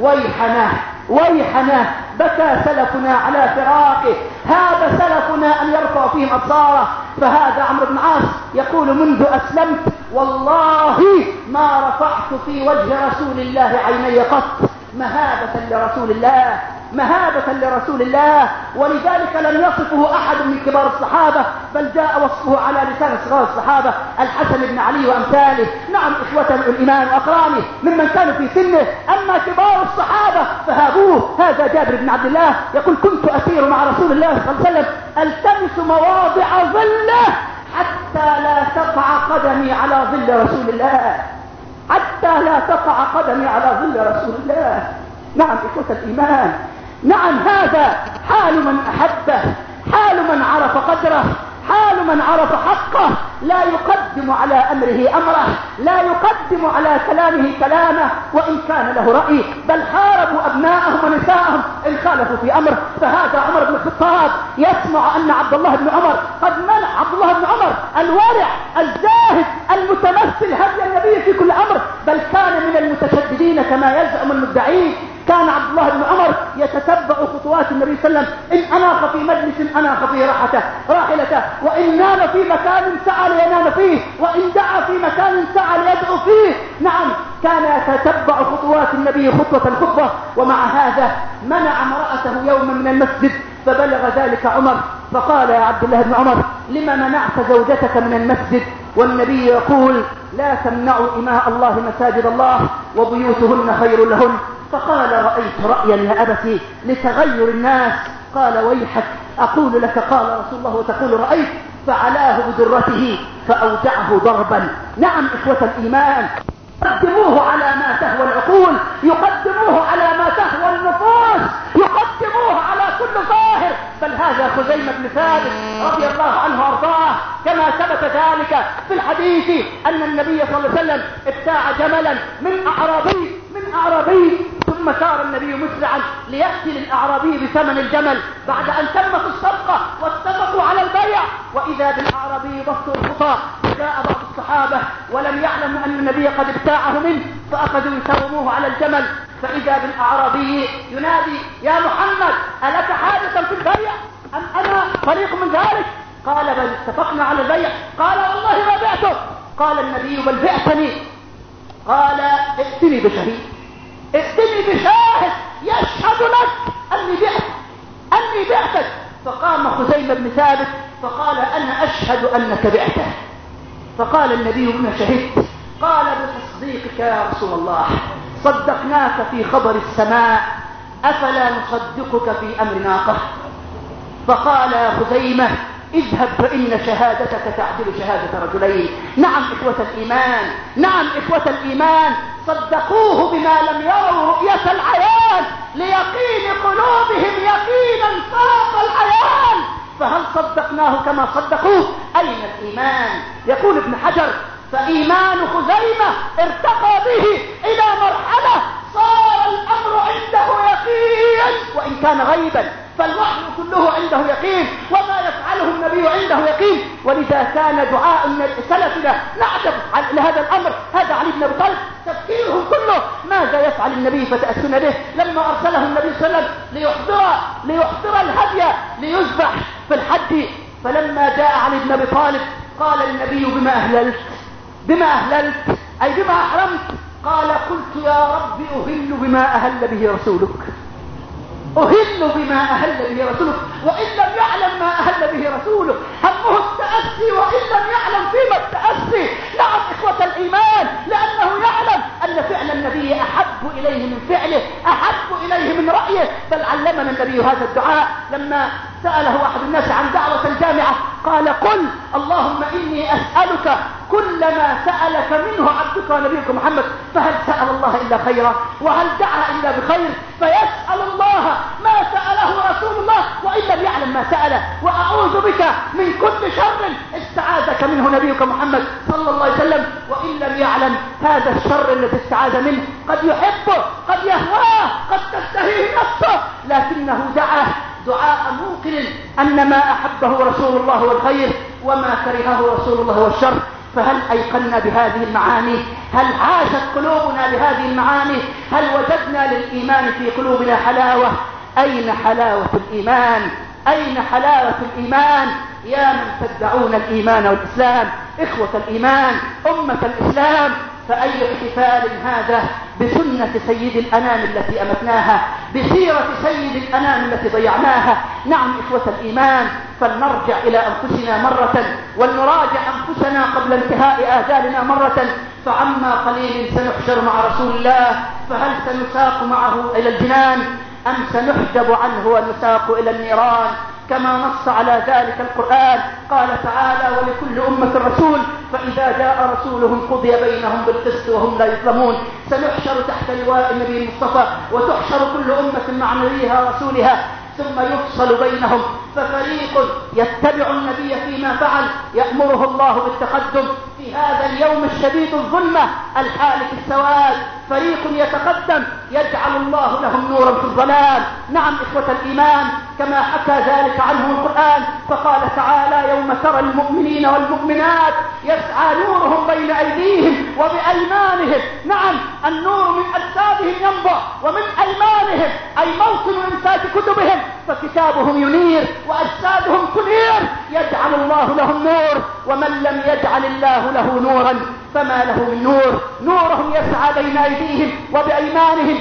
ويحنا بكى سلفنا على فراقه. هذا سلفنا أن يرفع فيهم أبصاره. فهذا عمرو بن عاص يقول: منذ أسلمت والله ما رفعت في وجه رسول الله عيني قط، مهابة لرسول الله، مهابة لرسول الله. ولذلك لم يصفه أحد من كبار الصحابة، بل جاء وصفه على لسان صغار الصحابة: الحسن بن علي وأمثاله. نعم إخوة الإيمان وأقرانه ممن كانوا في سنه. أما كبار الصحابة فهابوه. هذا جابر بن عبد الله يقول: كنت أسير مع رسول الله صلى الله عليه وسلم التمس مواضع ظله حتى لا تقع قدمي على ظل رسول الله، حتى لا تقع قدمي على ظل رسول الله. نعم إخوة الإيمان، نعم هذا حال من أحبه، حال من عرف قدره، حال من عرف حقه. لا يقدم على أمره أمره، لا يقدم على كلامه كلامه وإن كان له رأي، بل حاربوا أبناءهم ونساءهم إن خالفوا في أمر. فهذا عمر بن الخطاب يسمع أن عبد الله بن عمر قد منع، عبد الله بن عمر الورع الزاهد المتمثل هدي النبي في كل أمر، بل كان من المتشددين كما يزعم المدعين. كان عبد الله بن عمر يتتبع خطوات النبي صلى الله عليه وسلم، إن أناخ في مجلس أناخ في راحلته، وإن نام في مكان سعى لينام فيه، وإن دعا في مكان سعى ليدعو فيه. نعم كان يتتبع خطوات النبي خطوة. ومع هذا منع امرأته يوما من المسجد، فبلغ ذلك عمر فقال: يا عبد الله بن عمر لما منعت زوجتك من المسجد؟ والنبي يقول: لا تمنعوا إماء الله مساجد الله وبيوتهن خير لهن. فقال: رأيت رأيا يا أبتي لتغير الناس. قال: ويحك، أقول لك قال رسول الله وتقول رأيت. فعلاه بدرته فأوجعه ضربا. نعم إخوة الإيمان، يقدموه على ما تهوى العقول، يقدموه على ما تهوى النفوس، يقدموه على كل ظاهر. بل هذا خزيمة بن ثابت رضي الله عنه وارضاه كما ثبت ذلك في الحديث أن النبي صلى الله عليه وسلم ابتاع جملا من أعرابي ثم سار النبي مسرعا ليأتي للأعرابي بثمن الجمل بعد أن تمت الصفقة واتفقوا على البيع، وإذا بالأعرابي يبصر الخطى. جاء بعض الصحابة ولم يعلموا أن النبي قد ابتاعه منه، فأخذوا يساوموه على الجمل، فإذا بالأعرابي ينادي: يا محمد ألك حاجة في البيع أم أنا طريق من ذلك؟ قال: بل اتفقنا على البيع. قال: والله ما بعته. قال النبي: بل بعتني. قال: ائتني بشهيد، ائتني بشاهد يشهد لك أني بعتك. فقام خزيمة بن ثابت فقال: أنا أشهد أنك بعته. فقال النبي: بما شهدت؟ قال: بتصديقك يا رسول الله، صدقناك في خبر السماء، أفلا نصدقك في أمر ناقة؟ فقال يا خزيمة: اذهب فإن شهادتك تعدل شهادة رجلين. نعم إخوة الإيمان، نعم إخوة الإيمان، صدقوه بما لم يروا رؤية العيان، ليقين قلوبهم يقينا فاق العيان. فهل صدقناه كما صدقوه؟ أين الإيمان؟ يقول ابن حجر: فإيمان خزيمة ارتقى به إلى مرحلة صار الأمر عنده يقين وإن كان غيبا، فالوحي كله عنده يقين، وما يفعله النبي عنده يقين. ولذا كان دعاء سلفنا نعجب لهذا الأمر. هذا علي بن أبي طالب تفكيرهم كله ماذا يفعل النبي فتأسنا به. لما أرسله النبي صلى الله عليه وسلم ليحضر الهدي ليذبح في الحج، فلما جاء علي بن أبي طالب قال النبي: بما أهللت أي بما أحرمت؟ قال: قلت يا رب أهل بما أهل به رسولك، أهل بما أهل به رسولك، وإن لم يعلم ما أهل به رسولك. همه التأسي وإن لم يعلم فيما التأسي. نعم إخوة الإيمان، لأنه يعلم أن فعل النبي أحب إليه من فعله، أحب إليه من رأيه. بل علمنا النبي هذا الدعاء لما سأله أحد الناس عن دعوة الجامعة، قال: قل اللهم إني أسألك كل ما سألك منه عبدك ونبيك محمد. فهل سأل الله إلا خيرا؟ وهل دعا إلا بخير؟ فيسأل الله ما سأله رسول الله وإن لم يعلم ما سأله. وأعوذ بك من كل شر استعاذك منه نبيك محمد صلى الله عليه وسلم، وإن لم يعلم هذا الشر الذي استعاذ منه قد يحبه، قد يهواه، قد تشتهيه نفسه، لكنه دعاء موقن أن ما أحبه رسول الله هو الخير وما كرهه رسول الله هو الشر. فهل أيقنا بهذه المعاني؟ هل عاشت قلوبنا بهذه المعاني؟ هل وجدنا للإيمان في قلوبنا حلاوة؟ أين حلاوة الإيمان؟ أين حلاوة الإيمان يا من تدعون الإيمان والإسلام؟ إخوة الإيمان، أمة الإسلام، فأي احتفال هذا بسنة سيد الأنام التي أمتناها، بسيرة سيد الأنام التي ضيعناها. نعم إخوة الإيمان، فلنرجع إلى أنفسنا مرة، ولنراجع أنفسنا قبل انتهاء آجالنا مرة. فعما قليل سنحشر مع رسول الله، فهل سنساق معه إلى الجنان أم سنحجب عنه ونساق إلى النيران كما نص على ذلك القرآن؟ قال تعالى: ولكل أمة رسول فإذا جاء رسولهم قضي بينهم بالقسط وهم لا يظلمون. سنحشر تحت لواء النبي المصطفى، وتحشر كل أمة مع نبيها رسولها، ثم يفصل بينهم، ففريق يتبع النبي فيما فعل يأمره الله بالتقدم في هذا اليوم الشديد الظلمة الحالك السواد، فريق يتقدم يجعل الله لهم نورا في الظلام. نعم إخوة الإيمان، كما حكى ذلك عنه القرآن، فقال تعالى: يوم ترى المؤمنين والمؤمنات يسعى نورهم بين أيديهم وبأيمانهم. نعم، النور من أجسادهم ينبع ومن أيمانهم، أي موطن إمساك كتبهم، فكتابهم ينير وأجسادهم تنير. يجعل الله لهم نور، ومن لم يجعل الله له نورا فما له من نور. نورهم يسعى بين أيديهم وبأيمانهم.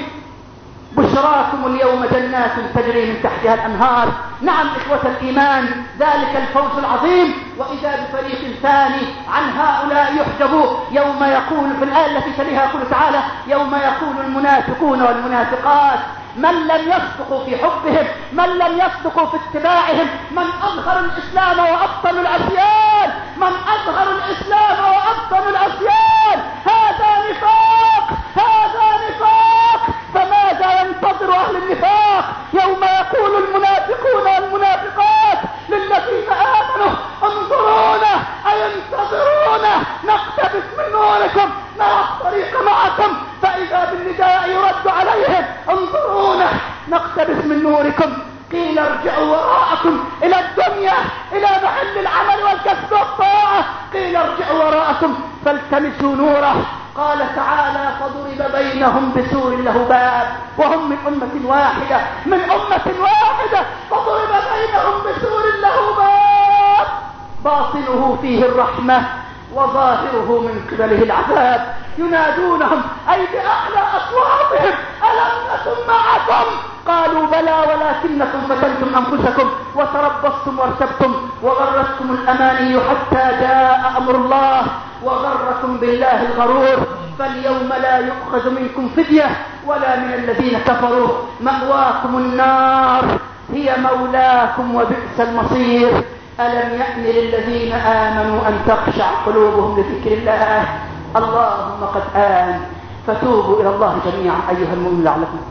بشراكم اليوم جنات تجري من تحتها الأنهار. نعم إخوة الإيمان، ذلك الفوز العظيم. وإذا بفريق ثاني عن هؤلاء يحجبوا، يوم يقول في الآية التي تليها يقول تعالى: يوم يقول المنافقون والمنافقات من لم يصدقوا في حبهم، من لم يصدقوا في اتباعهم، من أظهر الإسلام وأبطل العصيان، من أظهر الإسلام وأبطن العصيان هذا نفاق، هذا نفاق. فماذا ينتظر أهل النفاق يوم يقول المنافقون والمنافقات للذين آمنوا انظرونا أي انتظرونا نقتبس من نوركم نرى الطريق معكم، فإذا بالنداء يرد عليهم انظرونا نقتبس من نوركم. قيل ارجعوا وراءكم إلى الدنيا إلى محل العمل والكسب والطاعة، قيل ارجعوا وراءكم فالتمسوا نوره. قال تعالى فضرب بينهم بسور له باب وهم من أمة واحدة، من أمة واحدة فضرب بينهم بسور له باب باطنه فيه الرحمة وظاهره من قبله العذاب. ينادونهم أي بأعلى أصواتهم ألم نكن معكم؟ قالوا بلى ولكنكم فتنتم أنفسكم وتربصتم وارتبتم وغرتكم الأماني حتى جاء أمر الله وغركم بالله الغرور. فاليوم لا يؤخذ منكم فدية ولا من الذين كفروا، مأواكم النار هي مولاكم وبئس المصير. ألم يأن للذين آمنوا أن تخشع قلوبهم لذكر الله؟ اللهم قد آن فتوبوا إلى الله جميعا أيها المؤمنون لعلكم.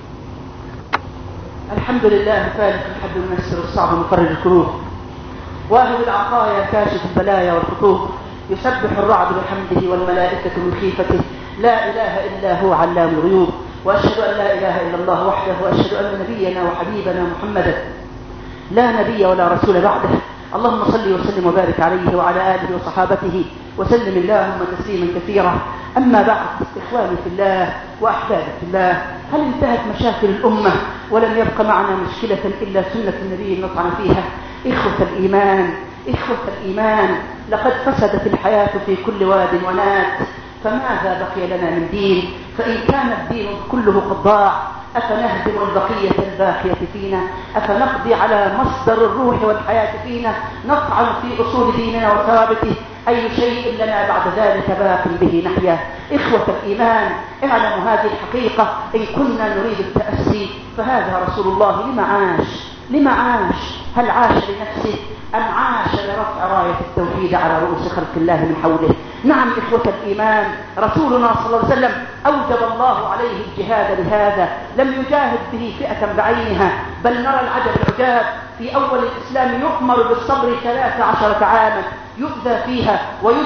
الحمد لله فالق الحب الميسر الصعب مفرج الكروب واهب العطايا كاشف البلايا والخطوب، يسبح الرعد بحمده والملائكة من خيفته، لا إله إلا هو علام الغيوب. وأشهد أن لا إله إلا الله وحده، وأشهد أن نبينا وحبيبنا محمدا لا نبي ولا رسول بعده. اللهم صل وسلم وبارك عليه وعلى آله وصحابته وسلم اللهم تسليما كثيرا. أما بعد، إخواني في الله وأحبابي في الله، هل انتهت مشاكل الأمة ولم يبق معنا مشكلة إلا سنة النبي نطعن فيها؟ إخوة الإيمان، إخوة الإيمان، لقد فسدت الحياة في كل واد ونات، فماذا بقي لنا من دين؟ فإن كان الدين كله قد ضاع أفنهدم البقية الباقية فينا؟ أفنقضي على مصدر الروح والحياة فينا؟ نطعن في أصول ديننا وثوابته؟ أي شيء لنا بعد ذلك باق به نحيا؟ إخوة الإيمان، اعلموا هذه الحقيقة. إن كنا نريد التأسي فهذا رسول الله لما عاش؟ هل عاش لنفسه أم عاش لرفع راية التوحيد على رؤوس خلق الله من حوله؟ نعم إخوة الإيمان، رسولنا صلى الله عليه وسلم أوجب الله عليه الجهاد لهذا، لم يجاهد به فئة بعينها، بل نرى العجب العجاب في أول الإسلام يؤمر بالصبر 13 عاما، يؤذى فيها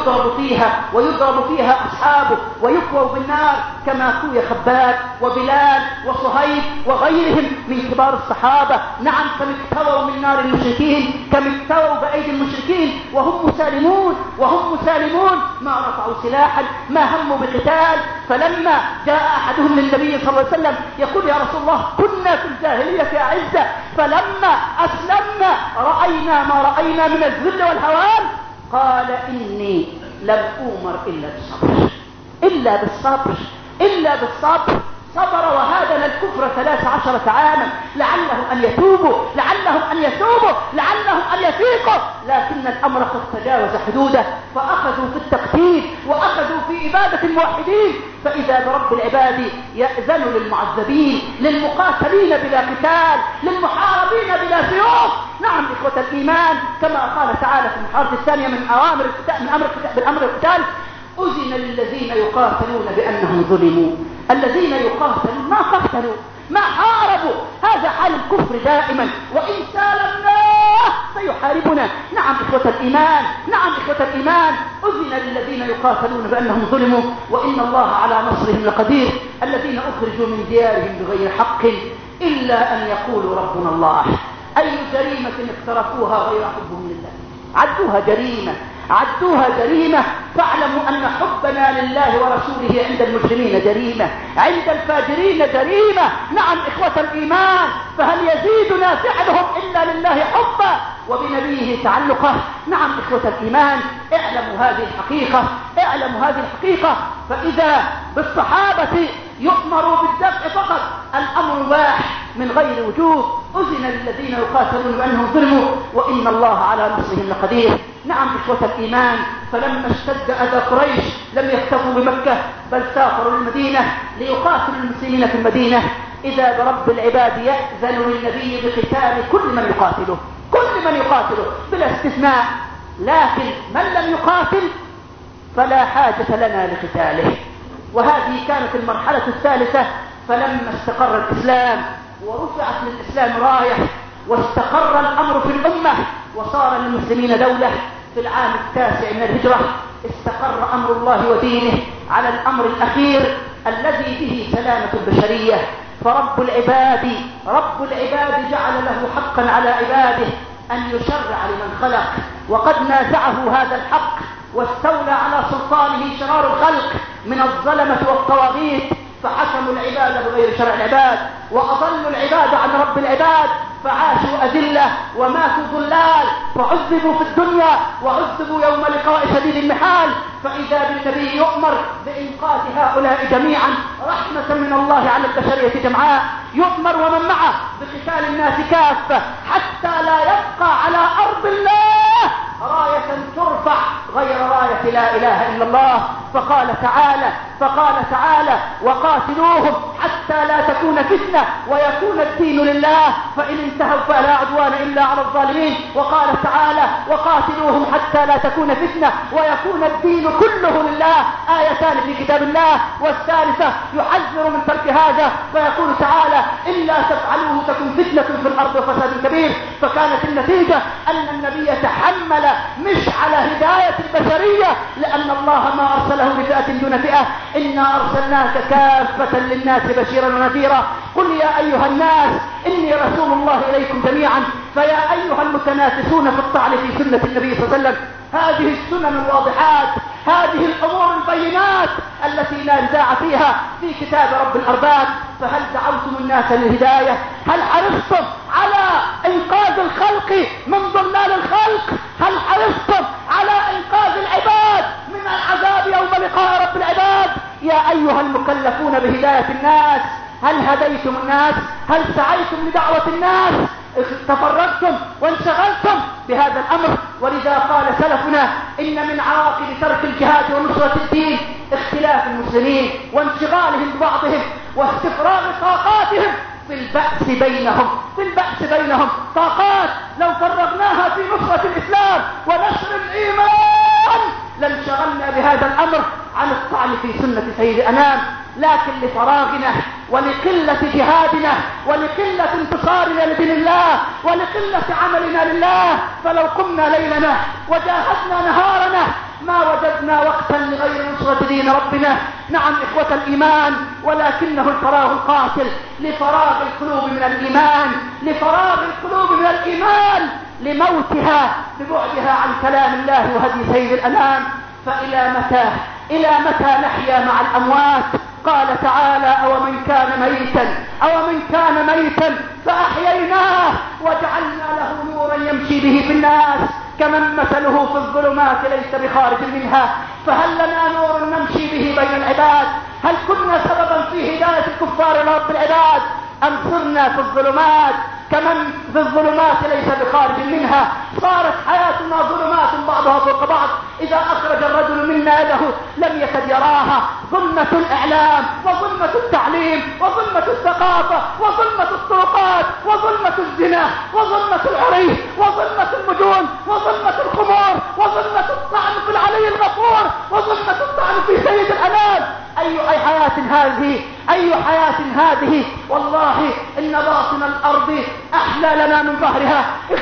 ويضرب فيها أصحابه ويكووا بالنار كما كوي خباب وبلال وصهيب وغيرهم من كبار الصحابة. نعم، كم اكتووا من نار المشركين، كم اكتووا بأيدي المشركين وهم مسالمون، ما رفعوا سلاحا، ما هموا بقتال. فلما جاء أحدهم للنبي صلى الله عليه وسلم يقول يا رسول الله كنا في الجاهلية أعزة، فلما أسلمنا رأينا ما رأينا من الذل والهوان. قال إني لم أؤمر إلا بالصبر. صبر وهادن الكفر 13 عاما لعلهم أن يتوبوا، لعلهم أن يفيقوا، لكن الأمر قد تجاوز حدوده، فأخذوا في التقتيل وأخذوا في إبادة الموحدين. فإذا برب العباد يأذن للمعذبين، للمقاتلين بلا قتال، للمحاربين بلا سيوف. نعم إخوة الإيمان، كما قال تعالى في المحاربة الثانية من بالأمر القتال: أذن للذين يقاتلون بأنهم ظلموا. الذين يقاتلون ما قتلوا، ما حاربوا، هذا حال الكفر دائما، وإن سالمناه سيحاربنا. نعم إخوة الإيمان، أذن للذين يقاتلون بأنهم ظلموا وإن الله على نصرهم لقدير. الذين أخرجوا من ديارهم بغير حق إلا أن يقولوا ربنا الله. أي جريمة اقترفوها غير حبهم لله؟ عدوها جريمة. فاعلموا أن حبنا لله ورسوله عند المجرمين جريمة، عند الفاجرين جريمة. نعم إخوة الإيمان، فهل يزيدنا فعلهم إلا لله حبا وبنبيه تعلقه؟ نعم إخوة الإيمان، اعلموا هذه الحقيقة. فإذا بالصحابة يؤمروا بالدفع فقط، الأمر مباح من غير وجوب. أذن للذين يقاتلون بأنهم ظلموا وإن الله على نصرهم لقدير. نعم إخوة الإيمان، فلما اشتد أذى قريش لم يكتفوا بمكة، بل سافروا المدينة ليقاتلوا المسلمين في المدينة. إذا برب العباد يأذن للنبي بقتال كل من يقاتله بلا استثناء. لكن من لم يقاتل فلا حاجة لنا لقتاله. وهذه كانت المرحلة الثالثة. فلما استقر الإسلام ورفعت للإسلام راية واستقر الأمر في الأمة وصار للمسلمين دولة في العام 9 من الهجرة، استقر أمر الله ودينه على الأمر الأخير الذي به سلامة البشرية. فرب العباد جعل له حقا على عباده أن يشرع لمن خلق، وقد نازعه هذا الحق واستولى على سلطانه شرار الخلق من الظلمة والطواغيت، فحكموا العباد بغير شرع العباد، وأضلوا العباد عن رب العباد، فعاشوا أذلة وماتوا ضلال، فعذبوا في الدنيا وعذبوا يوم لقاء شديد المحال. فإذا بالنبي يؤمر بإنقاذ هؤلاء جميعا رحمة من الله على البشرية جمعاء، يؤمر ومن معه بقتال الناس كافة حتى لا يبقى على أرض الله راية ترفع غير راية لا إله إلا الله. فقال تعالى وقاتلوهم حتى لا تكون فتنة ويكون الدين لله، فإن انتهوا فلا عدوان إلا على الظالمين. وقال تعالى وقاتلوهم حتى لا تكون فتنة ويكون الدين كله لله، آيتان في كتاب الله. والثالثة يحذر من ترك هذا فيقول تعالى إلا تفعلوه تكن فتنة في الأرض وفساد كبير. فكانت النتيجة أن النبي تحمل مشعل هداية البشرية، لأن الله ما أرسله لفئة دون فئة، إنا أرسلناك كافة للناس بشيرا ونذيرا. قل يا أيها الناس إني رسول الله إليكم جميعا. فيا أيها المتنافسون في الطعن في سنة النبي صلى الله عليه وسلم، هذه السنن الواضحات، هذه الأمور البينات التي لا نزاع فيها في كتاب رب الأرباب، فهل دعوتم الناس للهداية؟ هل حرصتم على إنقاذ الخلق من ضلال الخلق؟ هل حرصتم على إنقاذ العباد من العذاب يوم لقاء رب العباد؟ يا أيها المكلفون بهداية الناس، هل هديتم الناس؟ هل سعيتم لدعوة الناس؟ تفرغتم وانشغلتم بهذا الأمر؟ ولذا قال سلفنا إن من عواقب ترك الجهاد ونصرة الدين اختلاف المسلمين وانشغالهم ببعضهم واستفراغ طاقاتهم في البأس بينهم طاقات لو فرغناها في نصرة الإسلام ونشر الإيمان لانشغلنا بهذا الأمر عن الطعن في سنة سيد الأنام. لكن لفراغنا ولقلة جهادنا ولقلة انتصارنا لدين الله ولقلة عملنا لله، فلو قمنا ليلنا وجاهدنا نهارنا ما وجدنا وقتا لغير نصرة دين ربنا. نعم إخوة الإيمان، ولكنه الفراغ القاتل لفراغ القلوب من الإيمان، لموتها ببعدها عن كلام الله وهدي سيد الأنام. فإلى متى نحيا مع الأموات؟ قال تعالى أومن كان ميتا فأحييناه وجعلنا له نورا يمشي به في الناس كمن مثله في الظلمات ليس بخارج منها. فهل لنا نور نمشي به بين العباد؟ هل كنا سببا في هداية الكفار لرب العباد أم صرنا في الظلمات كمن في الظلمات ليس بخارج منها؟ صارت حياتنا ظلمات بعضها فوق بعض، إذا أخرج الرجل منا يده لم يكد يراها. ظلمة الإعلام وظلمة التعليم وظلمة الثقافة وظلمة الطرقات وظلمة الزنا وظلمة العري وظلمة المجون وظلمة الخمور وظلمة الطعن في العلي الغفور وظلمة الطعن في سيد الأنام. أي حياة هذه؟ والله إن باطن الأرض أحلى لنا من ظهرها.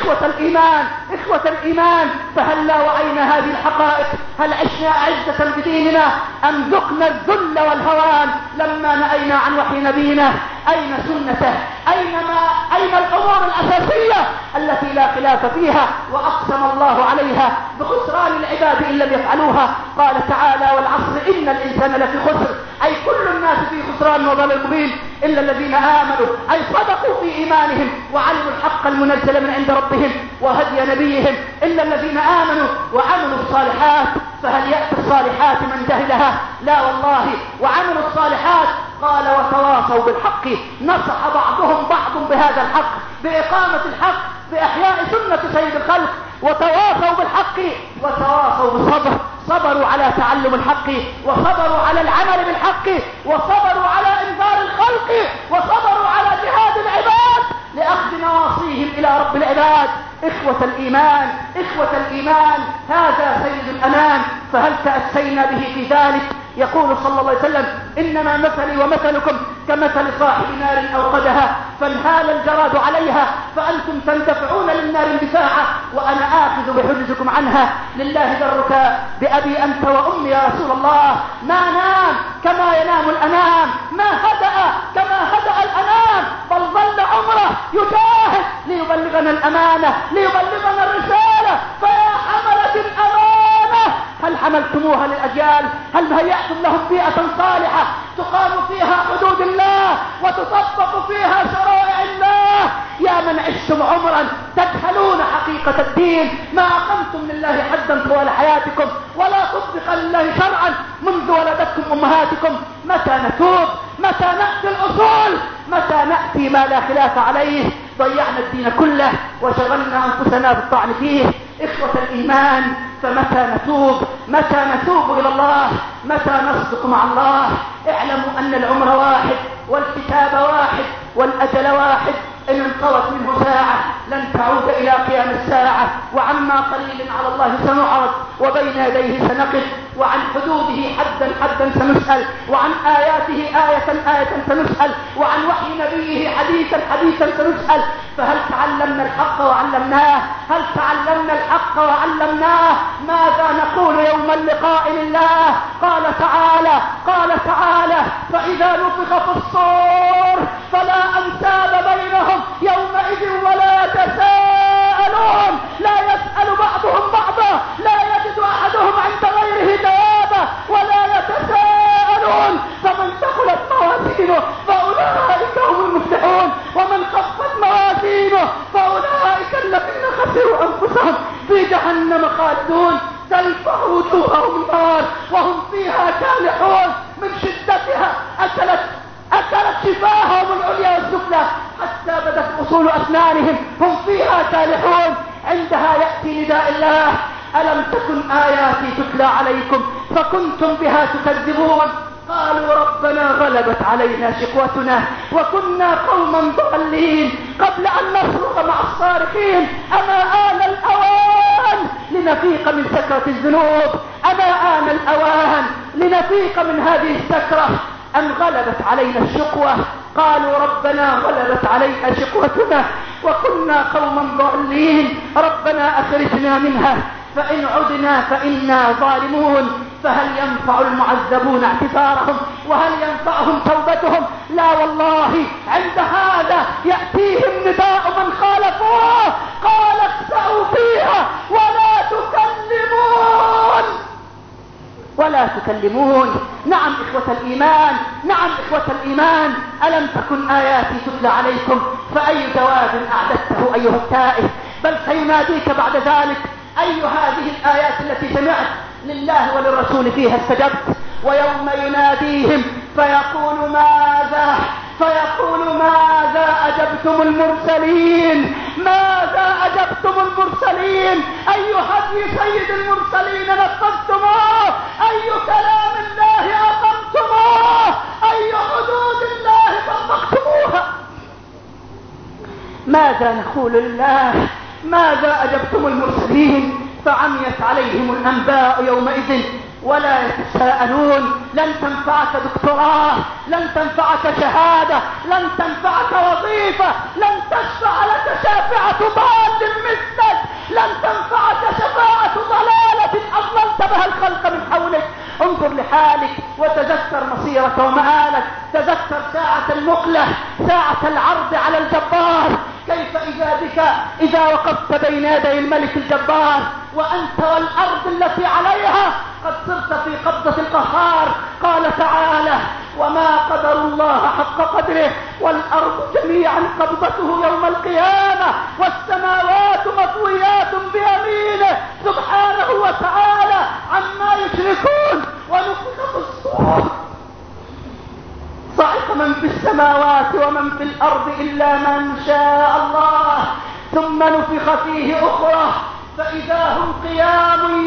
إخوة الإيمان، فهل لا وعينا هذه الحقائق؟ هل عشنا عزة بديننا أم ذقنا الذل والهوان لما نأينا عن وحي نبينا؟ أين سنته؟ أين الأمور الأساسية التي لا خلاف فيها وأقسم الله عليها بخسران العباد إن لم يفعلوها؟ قال تعالى والعصر إن الإنسان لفي خسر، أي كل الناس في خسران وضلال مبين إلا الذين آمنوا، أي صدقوا في إيمانهم وعلموا الحق المنزل من عند ربهم وهدي نبيهم، إلا الذين آمنوا وعملوا الصالحات. فهل يأتي الصالحات من جهلها؟ لا والله، وعملوا الصالحات. قال وتواصوا بالحق، نصح بعضهم بعض بهذا الحق، بإقامة الحق، بإحياء سنة سيد الخلق. وتواصوا بالحق وتواصوا بالصبر، صبروا على تعلم الحق وصبروا على العمل بالحق وصبروا على انذار الخلق وصبروا على جهاد العباد لأخذ نواصيهم إلى رب العباد. إخوة الإيمان، إخوة الإيمان هذا سيد الأنام، فهل تأسينا به في ذلك؟ يقول صلى الله عليه وسلم: إنما مثلي ومثلكم كمثل صاحب نار أوقدها فانهال الجراد عليها فأنتم تندفعون للنار اندفاعا وأنا آخذ بحجزكم عنها. لله درك بأبي أنت وأمي يا رسول الله، ما نام كما ينام الأنام، ما هدأ كما هدأ الأنام، بل ظل عمره يجاهد ليبلغنا الأمانة، ليبلغنا الرسالة. فيا حملة الأمانة، هل حملتموها للأجيال؟ هل هيأتم لهم بيئة صالحة تقام فيها حدود الله وتطبق فيها شرائع الله؟ يا من عشتم عمرا تجهلون حقيقة الدين، ما أقمتم لله حدا طوال حياتكم ولا تطبق لله شرعا منذ ولدتكم أمهاتكم. متى نتوب؟ متى نأتي الأصول؟ متى نأتي ما لا خلاف عليه؟ ضيعنا الدين كله وشغلنا أنفسنا بالطعن فيه. إخوة الإيمان، فمتى نتوب؟ متى نتوب إلى الله؟ متى نصدق مع الله؟ اعلموا أن العمر واحد والكتاب واحد والأجل واحد، إن انطوت منه ساعة لن تعود إلى قيام الساعة. وعما قليل على الله سنعرض وبين يديه سنقف، وعن حدوده حدا حدا سنسأل، وعن آياته آية آية سنسأل، وعن وحي نبيه حديثا حديثا سنسأل. فهل تعلمنا الحق وعلمناه؟ هل تعلمنا الحق وعلمناه؟ ماذا نقول يوم اللقاء لله؟ قال تعالى: فإذا نفخ في الصور فلا أنساب بينهم يومئذ ولا تساءلون. لا يسأل بعضهم بعضا، لا يجد أحدهم عند غيره جوابا، ولا يتساءلون. فمن ثقلت موازينه فأولئك هم المفلحون، ومن خفت موازينه فأولئك الذين خسروا أنفسهم في جهنم خالدون. تلفح وجوههم النار وهم فيها كالحون، من شدتها أكلت شفاههم العليا والسفلى حتى بدت أصول أسنانهم، هم فيها كالحون. عندها يأتي نداء الله: ألم تكن آياتي تتلى عليكم فكنتم بها تكذبون؟ قالوا ربنا غلبت علينا شقوتنا وكنا قوما ضالين قبل أن نصرخ مع الصارخين. أما آن الأوان لنفيق من سكرة الذنوب؟ أما آن الأوان لنفيق من هذه السكرة؟ أن غلبت علينا الشقوة. قالوا ربنا غلبت علينا شقوتنا وكنا قوما ضالين ربنا أخرجنا منها فإن عدنا فإنا ظالمون. فهل ينفع المعذبون اعتذارهم؟ وهل ينفعهم توبتهم؟ لا والله. عند هذا يأتيهم نداء من خالفوه: قال اخسأوا فيها ولا تكلمون. نعم إخوة الإيمان، نعم إخوة الإيمان، ألم تكن آياتي تتلى عليكم؟ فأي جواب أعددته أيها التائه؟ بل سيناديك بعد ذلك: أي هذه الآيات التي سمعت لله وللرسول فيها استجبت؟ ويوم يناديهم فيقول ماذا أجبتم المرسلين؟ ماذا أجبتم المرسلين؟ أي هدي سيد المرسلين نفذتموه؟ أي كلام الله أقمتموه؟ أي حدود الله طبقتموها؟ ماذا نقول لله؟ ماذا أجبتم المرسلين؟ فعميت عليهم الأنباء يومئذ ولا يتساءلون. لن تنفعك دكتوراه، لن تنفعك شهادة، لن تنفعك وظيفة، لن تشفع لك شافعة ضال مثلك، لن تنفعك شفاعة ضلالة أضللت بها الخلق من حولك. انظر لحالك وتذكر مصيرك ومآلك، تذكر ساعة المقلة، ساعة العرض على الجبار. كيف إذا بك إذا وقفت بين يدي الملك الجبار وأنت والأرض التي عليها قد صرت في قبضة القهار؟ قال تعالى: وما قدر الله حق قدره والأرض جميعا قبضته يوم القيامة والسماوات مطويات بيمينه سبحانه وتعالى عما يشركون. ونفخ في الصور صعق من في السماوات ومن في الأرض إلا من شاء الله، ثم نفخ فيه أخرى فإذا هم قيام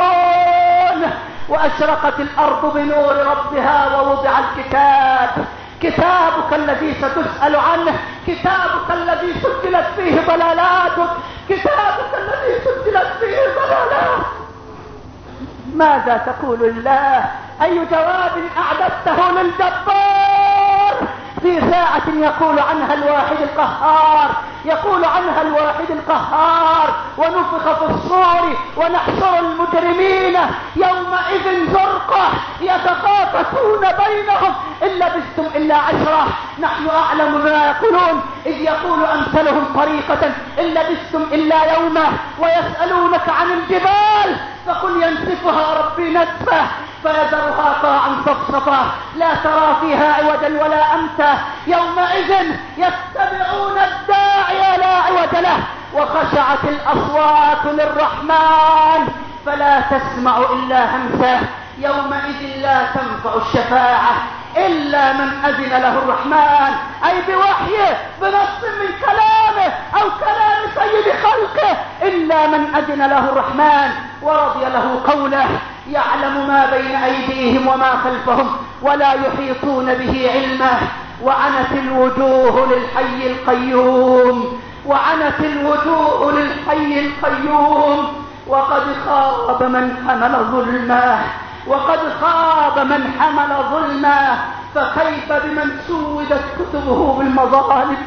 ينظرون. وأشرقت الأرض بنور ربها ووضع الكتاب كتابك الذي ستسأل عنه، كتابك الذي سجلت فيه ضلالاتك، كتابك الذي سجلت فيه ضلالاتك. ماذا تقول لله؟ أي جواب أعددته للجبار في ساعة يقول عنها الواحد القهار، يقول عنها الواحد القهار: ونفخ في الصور ونحشر المجرمين يومئذ زرقا يتخافتون بينهم إن لبثتم إلا 10. نحن أعلم بما يقولون إذ يقول أمثلهم طريقة إن لبثتم إلا يوما ويسألونك عن الجبال فقل ينسفها ربي نسفه فيذرها قاعا صفصفا لا ترى فيها عوجا ولا أمتا يومئذ يتبعون الداعي لا عوج له وخشعت الأصوات للرحمن فلا تسمع إلا همسه يومئذ لا تنفع الشفاعة إلا من أذن له الرحمن، أي بوحيه بنص من كلامه أو كلام سيد خلقه، إلا من أذن له الرحمن ورضي له قوله. يعلم ما بين أيديهم وما خلفهم ولا يحيطون به علمه. وعنت الوجوه للحي القيوم، وعنت الوجوه للحي القيوم. وقد خاب من حمل ظلمه، وقد خاب من حمل ظلمه، فكيف بمن سودت كتبه بالمظالم.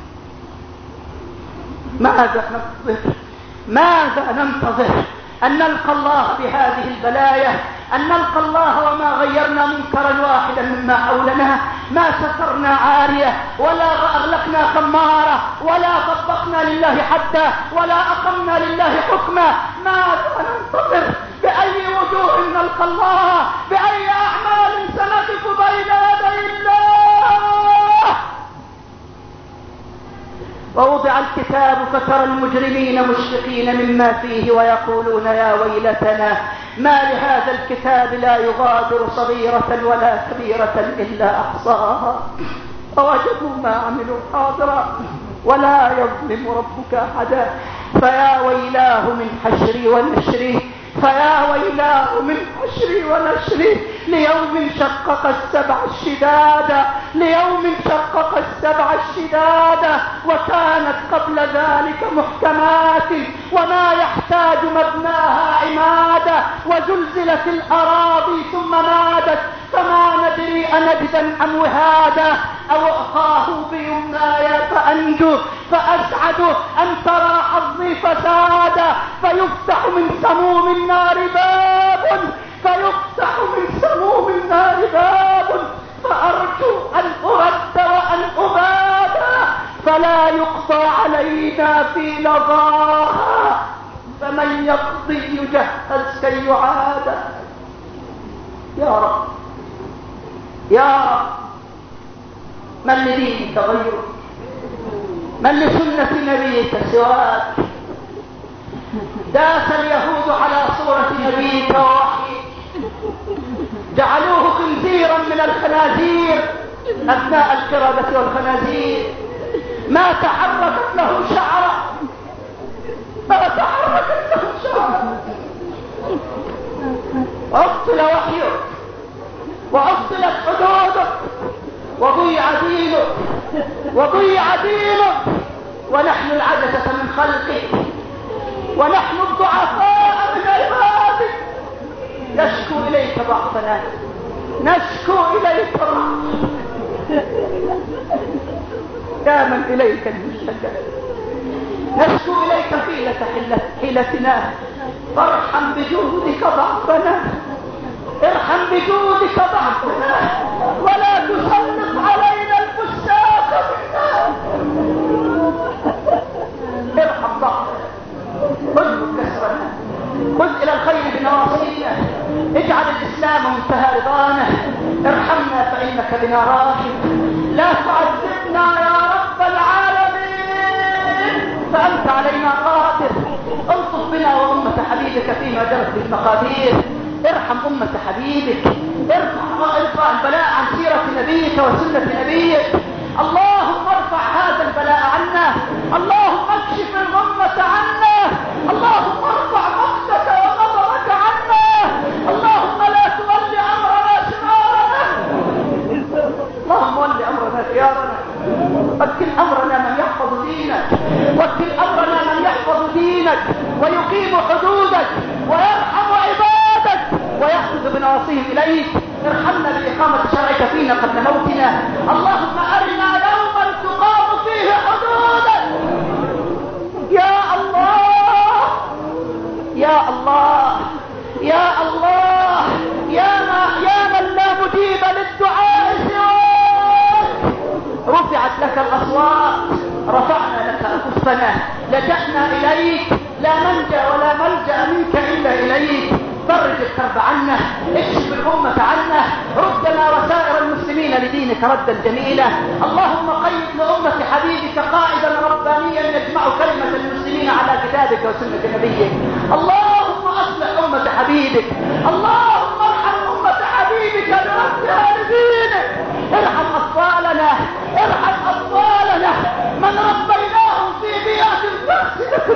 ماذا ننتظر أن نلقى الله بهذه البلايا؟ أن نلقى الله وما غيرنا منكرا واحدا مما حولنا، ما سترنا عارية ولا أغلقنا خمارة ولا طبقنا لله حتى ولا أقمنا لله حكما. ماذا ننتظر؟ بأي وجوه نلقى الله؟ بأي أعمال سنقف بين يدي الله؟ ووضع الكتاب فترى المجرمين مشفقين مما فيه ويقولون يا ويلتنا ما لهذا الكتاب لا يغادر صغيرة ولا كبيرة إلا أحصاها ووجدوا ما عملوا حاضرا ولا يظلم ربك أحدا. فيا ويلاه من حشري ونشري، فيا ويلاه من حشري ونشري ليوم شقق السبع الشداد، ليوم شقق السبع الشداد وكانت قبل ذلك محكمات وما يحتاج مبناها عمادا وزلزلت الأراضي ثم مادت فما ندري أنجدا أم وهادا أو أخاه بيمناي فأنجو فأسعد أن ترى حظي فسادا فيفتح من سموم النار باب، فيفتح من سموم النار باب فأرجو أن أرد وأن أبادا فلا يقضى علينا في لظاها فمن يقضي يجهز كي يعاد. يا رب يا رب، من لدينك غيرك؟ من لسنة نبيك سواك؟ داس اليهود على صورة نبيك ووحيك، جعلوه خنزيرا من الخنازير أبناء القردة والخنازير، ما تحركت له شعرة، ما تحركت له شعرة. وأبطل وحيه وأبطلت حدوده وضيع دينه وضيع دينه، ونحن العجزة من خلقه ونحن الضعفاء من عبادك نشكو إليك ضعفنا، نشكو إليك ضعفنا. يا من إليك المشتكى، نشكو إليك حيلتنا، فارحم بجودك ضعفنا، ارحم بجودك ضعفنا ولا تسلط علينا الفساق منا. ارحم ضعفنا، خذ كسرنا، خذ إلى الخير بنواصينا، اجعل الإسلام منتهى رضانا، ارحمنا فإنك بنا راحم، لا تعذبنا يا رب العالمين فأنت علينا قادر. الطف بنا وأمة حبيبك فيما جرت بالمقادير، ارحم أمة حبيبك، ارفع البلاء عن سيرة نبيك وسنة نبيك. اللهم ارفع هذا البلاء عنا، اللهم اكشف الغمة عنا، اللهم ارفع مقتك وغضبك عنا، اللهم لا تولي أمرنا شرارنا، اللهم ولي أمرنا خيارنا. وكل أمرنا من يحفظ دينك، وكل أمرنا من يحفظ دينك ويقيم حدودك ويرحم عبادك ويأخذ بنواصيهم إليك. ارحمنا بإقامة شرعك فينا قبل موتنا. اللهم أرنا يوما تقام فيه حدودك. يا الله يا الله يا الله يا من لا مجيب للدعاء سواك. رفعت لك الأصوات، رفعنا لك أكفنا، لجأنا إليك، لا منجا ولا ملجأ منك إلا إليك. فرج الكرب عنا، اكشف الأمة عنا، ردنا وسائر المسلمين لدينك ردا جميلا. اللهم قيد لأمة حبيبك قائدا ربانيا يجمع كلمة المسلمين على كتابك وسنة نبيك. اللهم أصلح أمة حبيبك، اللهم ارحم أمة حبيبك بردها لدينك. ارحم أطفالنا، ارحم أطفالنا من ربيناهم في بيئات فاسدة.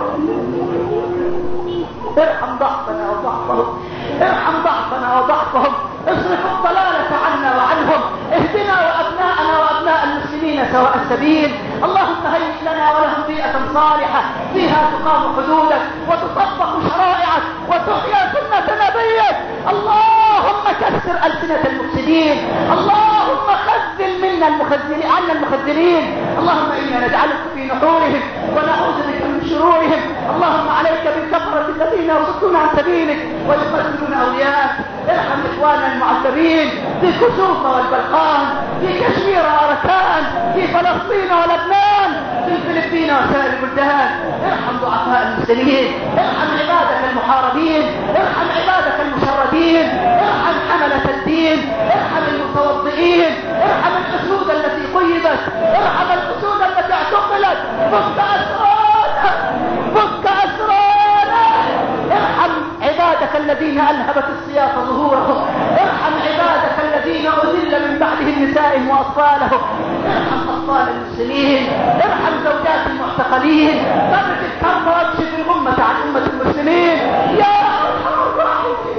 ارحم ضعفنا وضعفهم، ارحم ضعفنا وضعفهم. اصرف الضلالة عنا وعنهم. اهدنا وأبناءنا وأبناء المسلمين سواء السبيل. اللهم هيئ لنا ولهم بيئة صالحة فيها تقام حدودك وتطبق شرائعك وتحيا سنة نبيك. اللهم كسر ألسنة المفسدين، اللهم خذل منا عنا المخذلين. اللهم إنا نجعلك في نحورهم ونعوذ بك من شرورهم. اللهم عليك بالكفرة الذين يصدون عن سبيلك ويقتلون أولياءك. ارحم إخواننا المعذبين في كسوف والبلقان، في كشمير وأركان، في فلسطين ولبنان، في الفلبين وسائر البلدان. ارحم ضعفاء المسلمين، ارحم عبادك المحاربين، ارحم عبادك المشردين، ارحم حملة الدين، ارحم المتوضئين، ارحم الأسود التي قيدت، ارحم الأسود التي اعتقلت. فك أسرانا، فك أسرانا. ارحم عبادك الذين ألهبت السياق ظهورهم، ارحم عبادك الذين أذل من بعدهم نسائهم وأطفالهم. ارحم أطفال المسلمين، ارحم زوجات المعتقلين. فرج الكرب واكشف الأمة عن أمة المسلمين. يا أرحم الراحمين،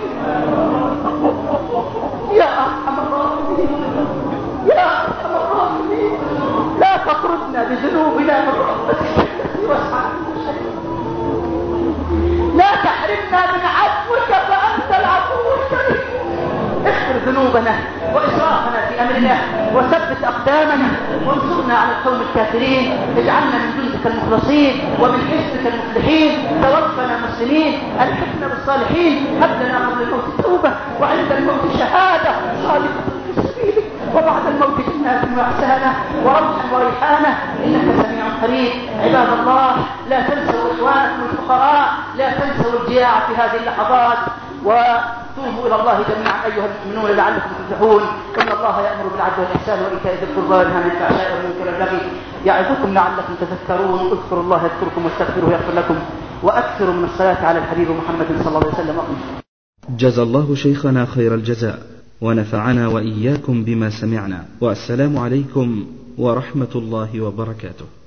يا أرحم الراحمين، يا أرحم الراحمين. لا تطردنا بذنوبنا من رحمتك التي وسعت كل شيء. لا تحرمنا من عفوك فأنت العفو الكريم. اغفر ذنوبنا وإسرافنا في أمرنا وثبت أقدامنا وانصرنا على القوم الكافرين. اجعلنا من جندك المخلصين ومن حزبك المفلحين. توفنا مسلمين، الحقنا بالصالحين. هب لنا قبل الموت توبة وعند الموت شهادة صادقة في سبيلك، وبعد الموت جنات وإحسانا وروحا وريحانا إنك سميع قريب. عباد الله، لا تنسوا إخوانكم الفقراء، لا تنسوا الجياع في هذه اللحظات، وتوبوا إلى الله جميعا أيها المؤمنون لعلكم تفلحون. إن الله يأمر بالعدل والإحسان وإيتاء ذي القربى وينهى عن الفحشاء والمنكر والبغي يعظكم لعلكم تذكرون. اذكروا الله يذكركم واستغفروه يغفر لكم، وأكثروا من الصلاة على الحبيب محمد صلى الله عليه وسلم. جزا الله شيخنا خير الجزاء ونفعنا وإياكم بما سمعنا، والسلام عليكم ورحمة الله وبركاته.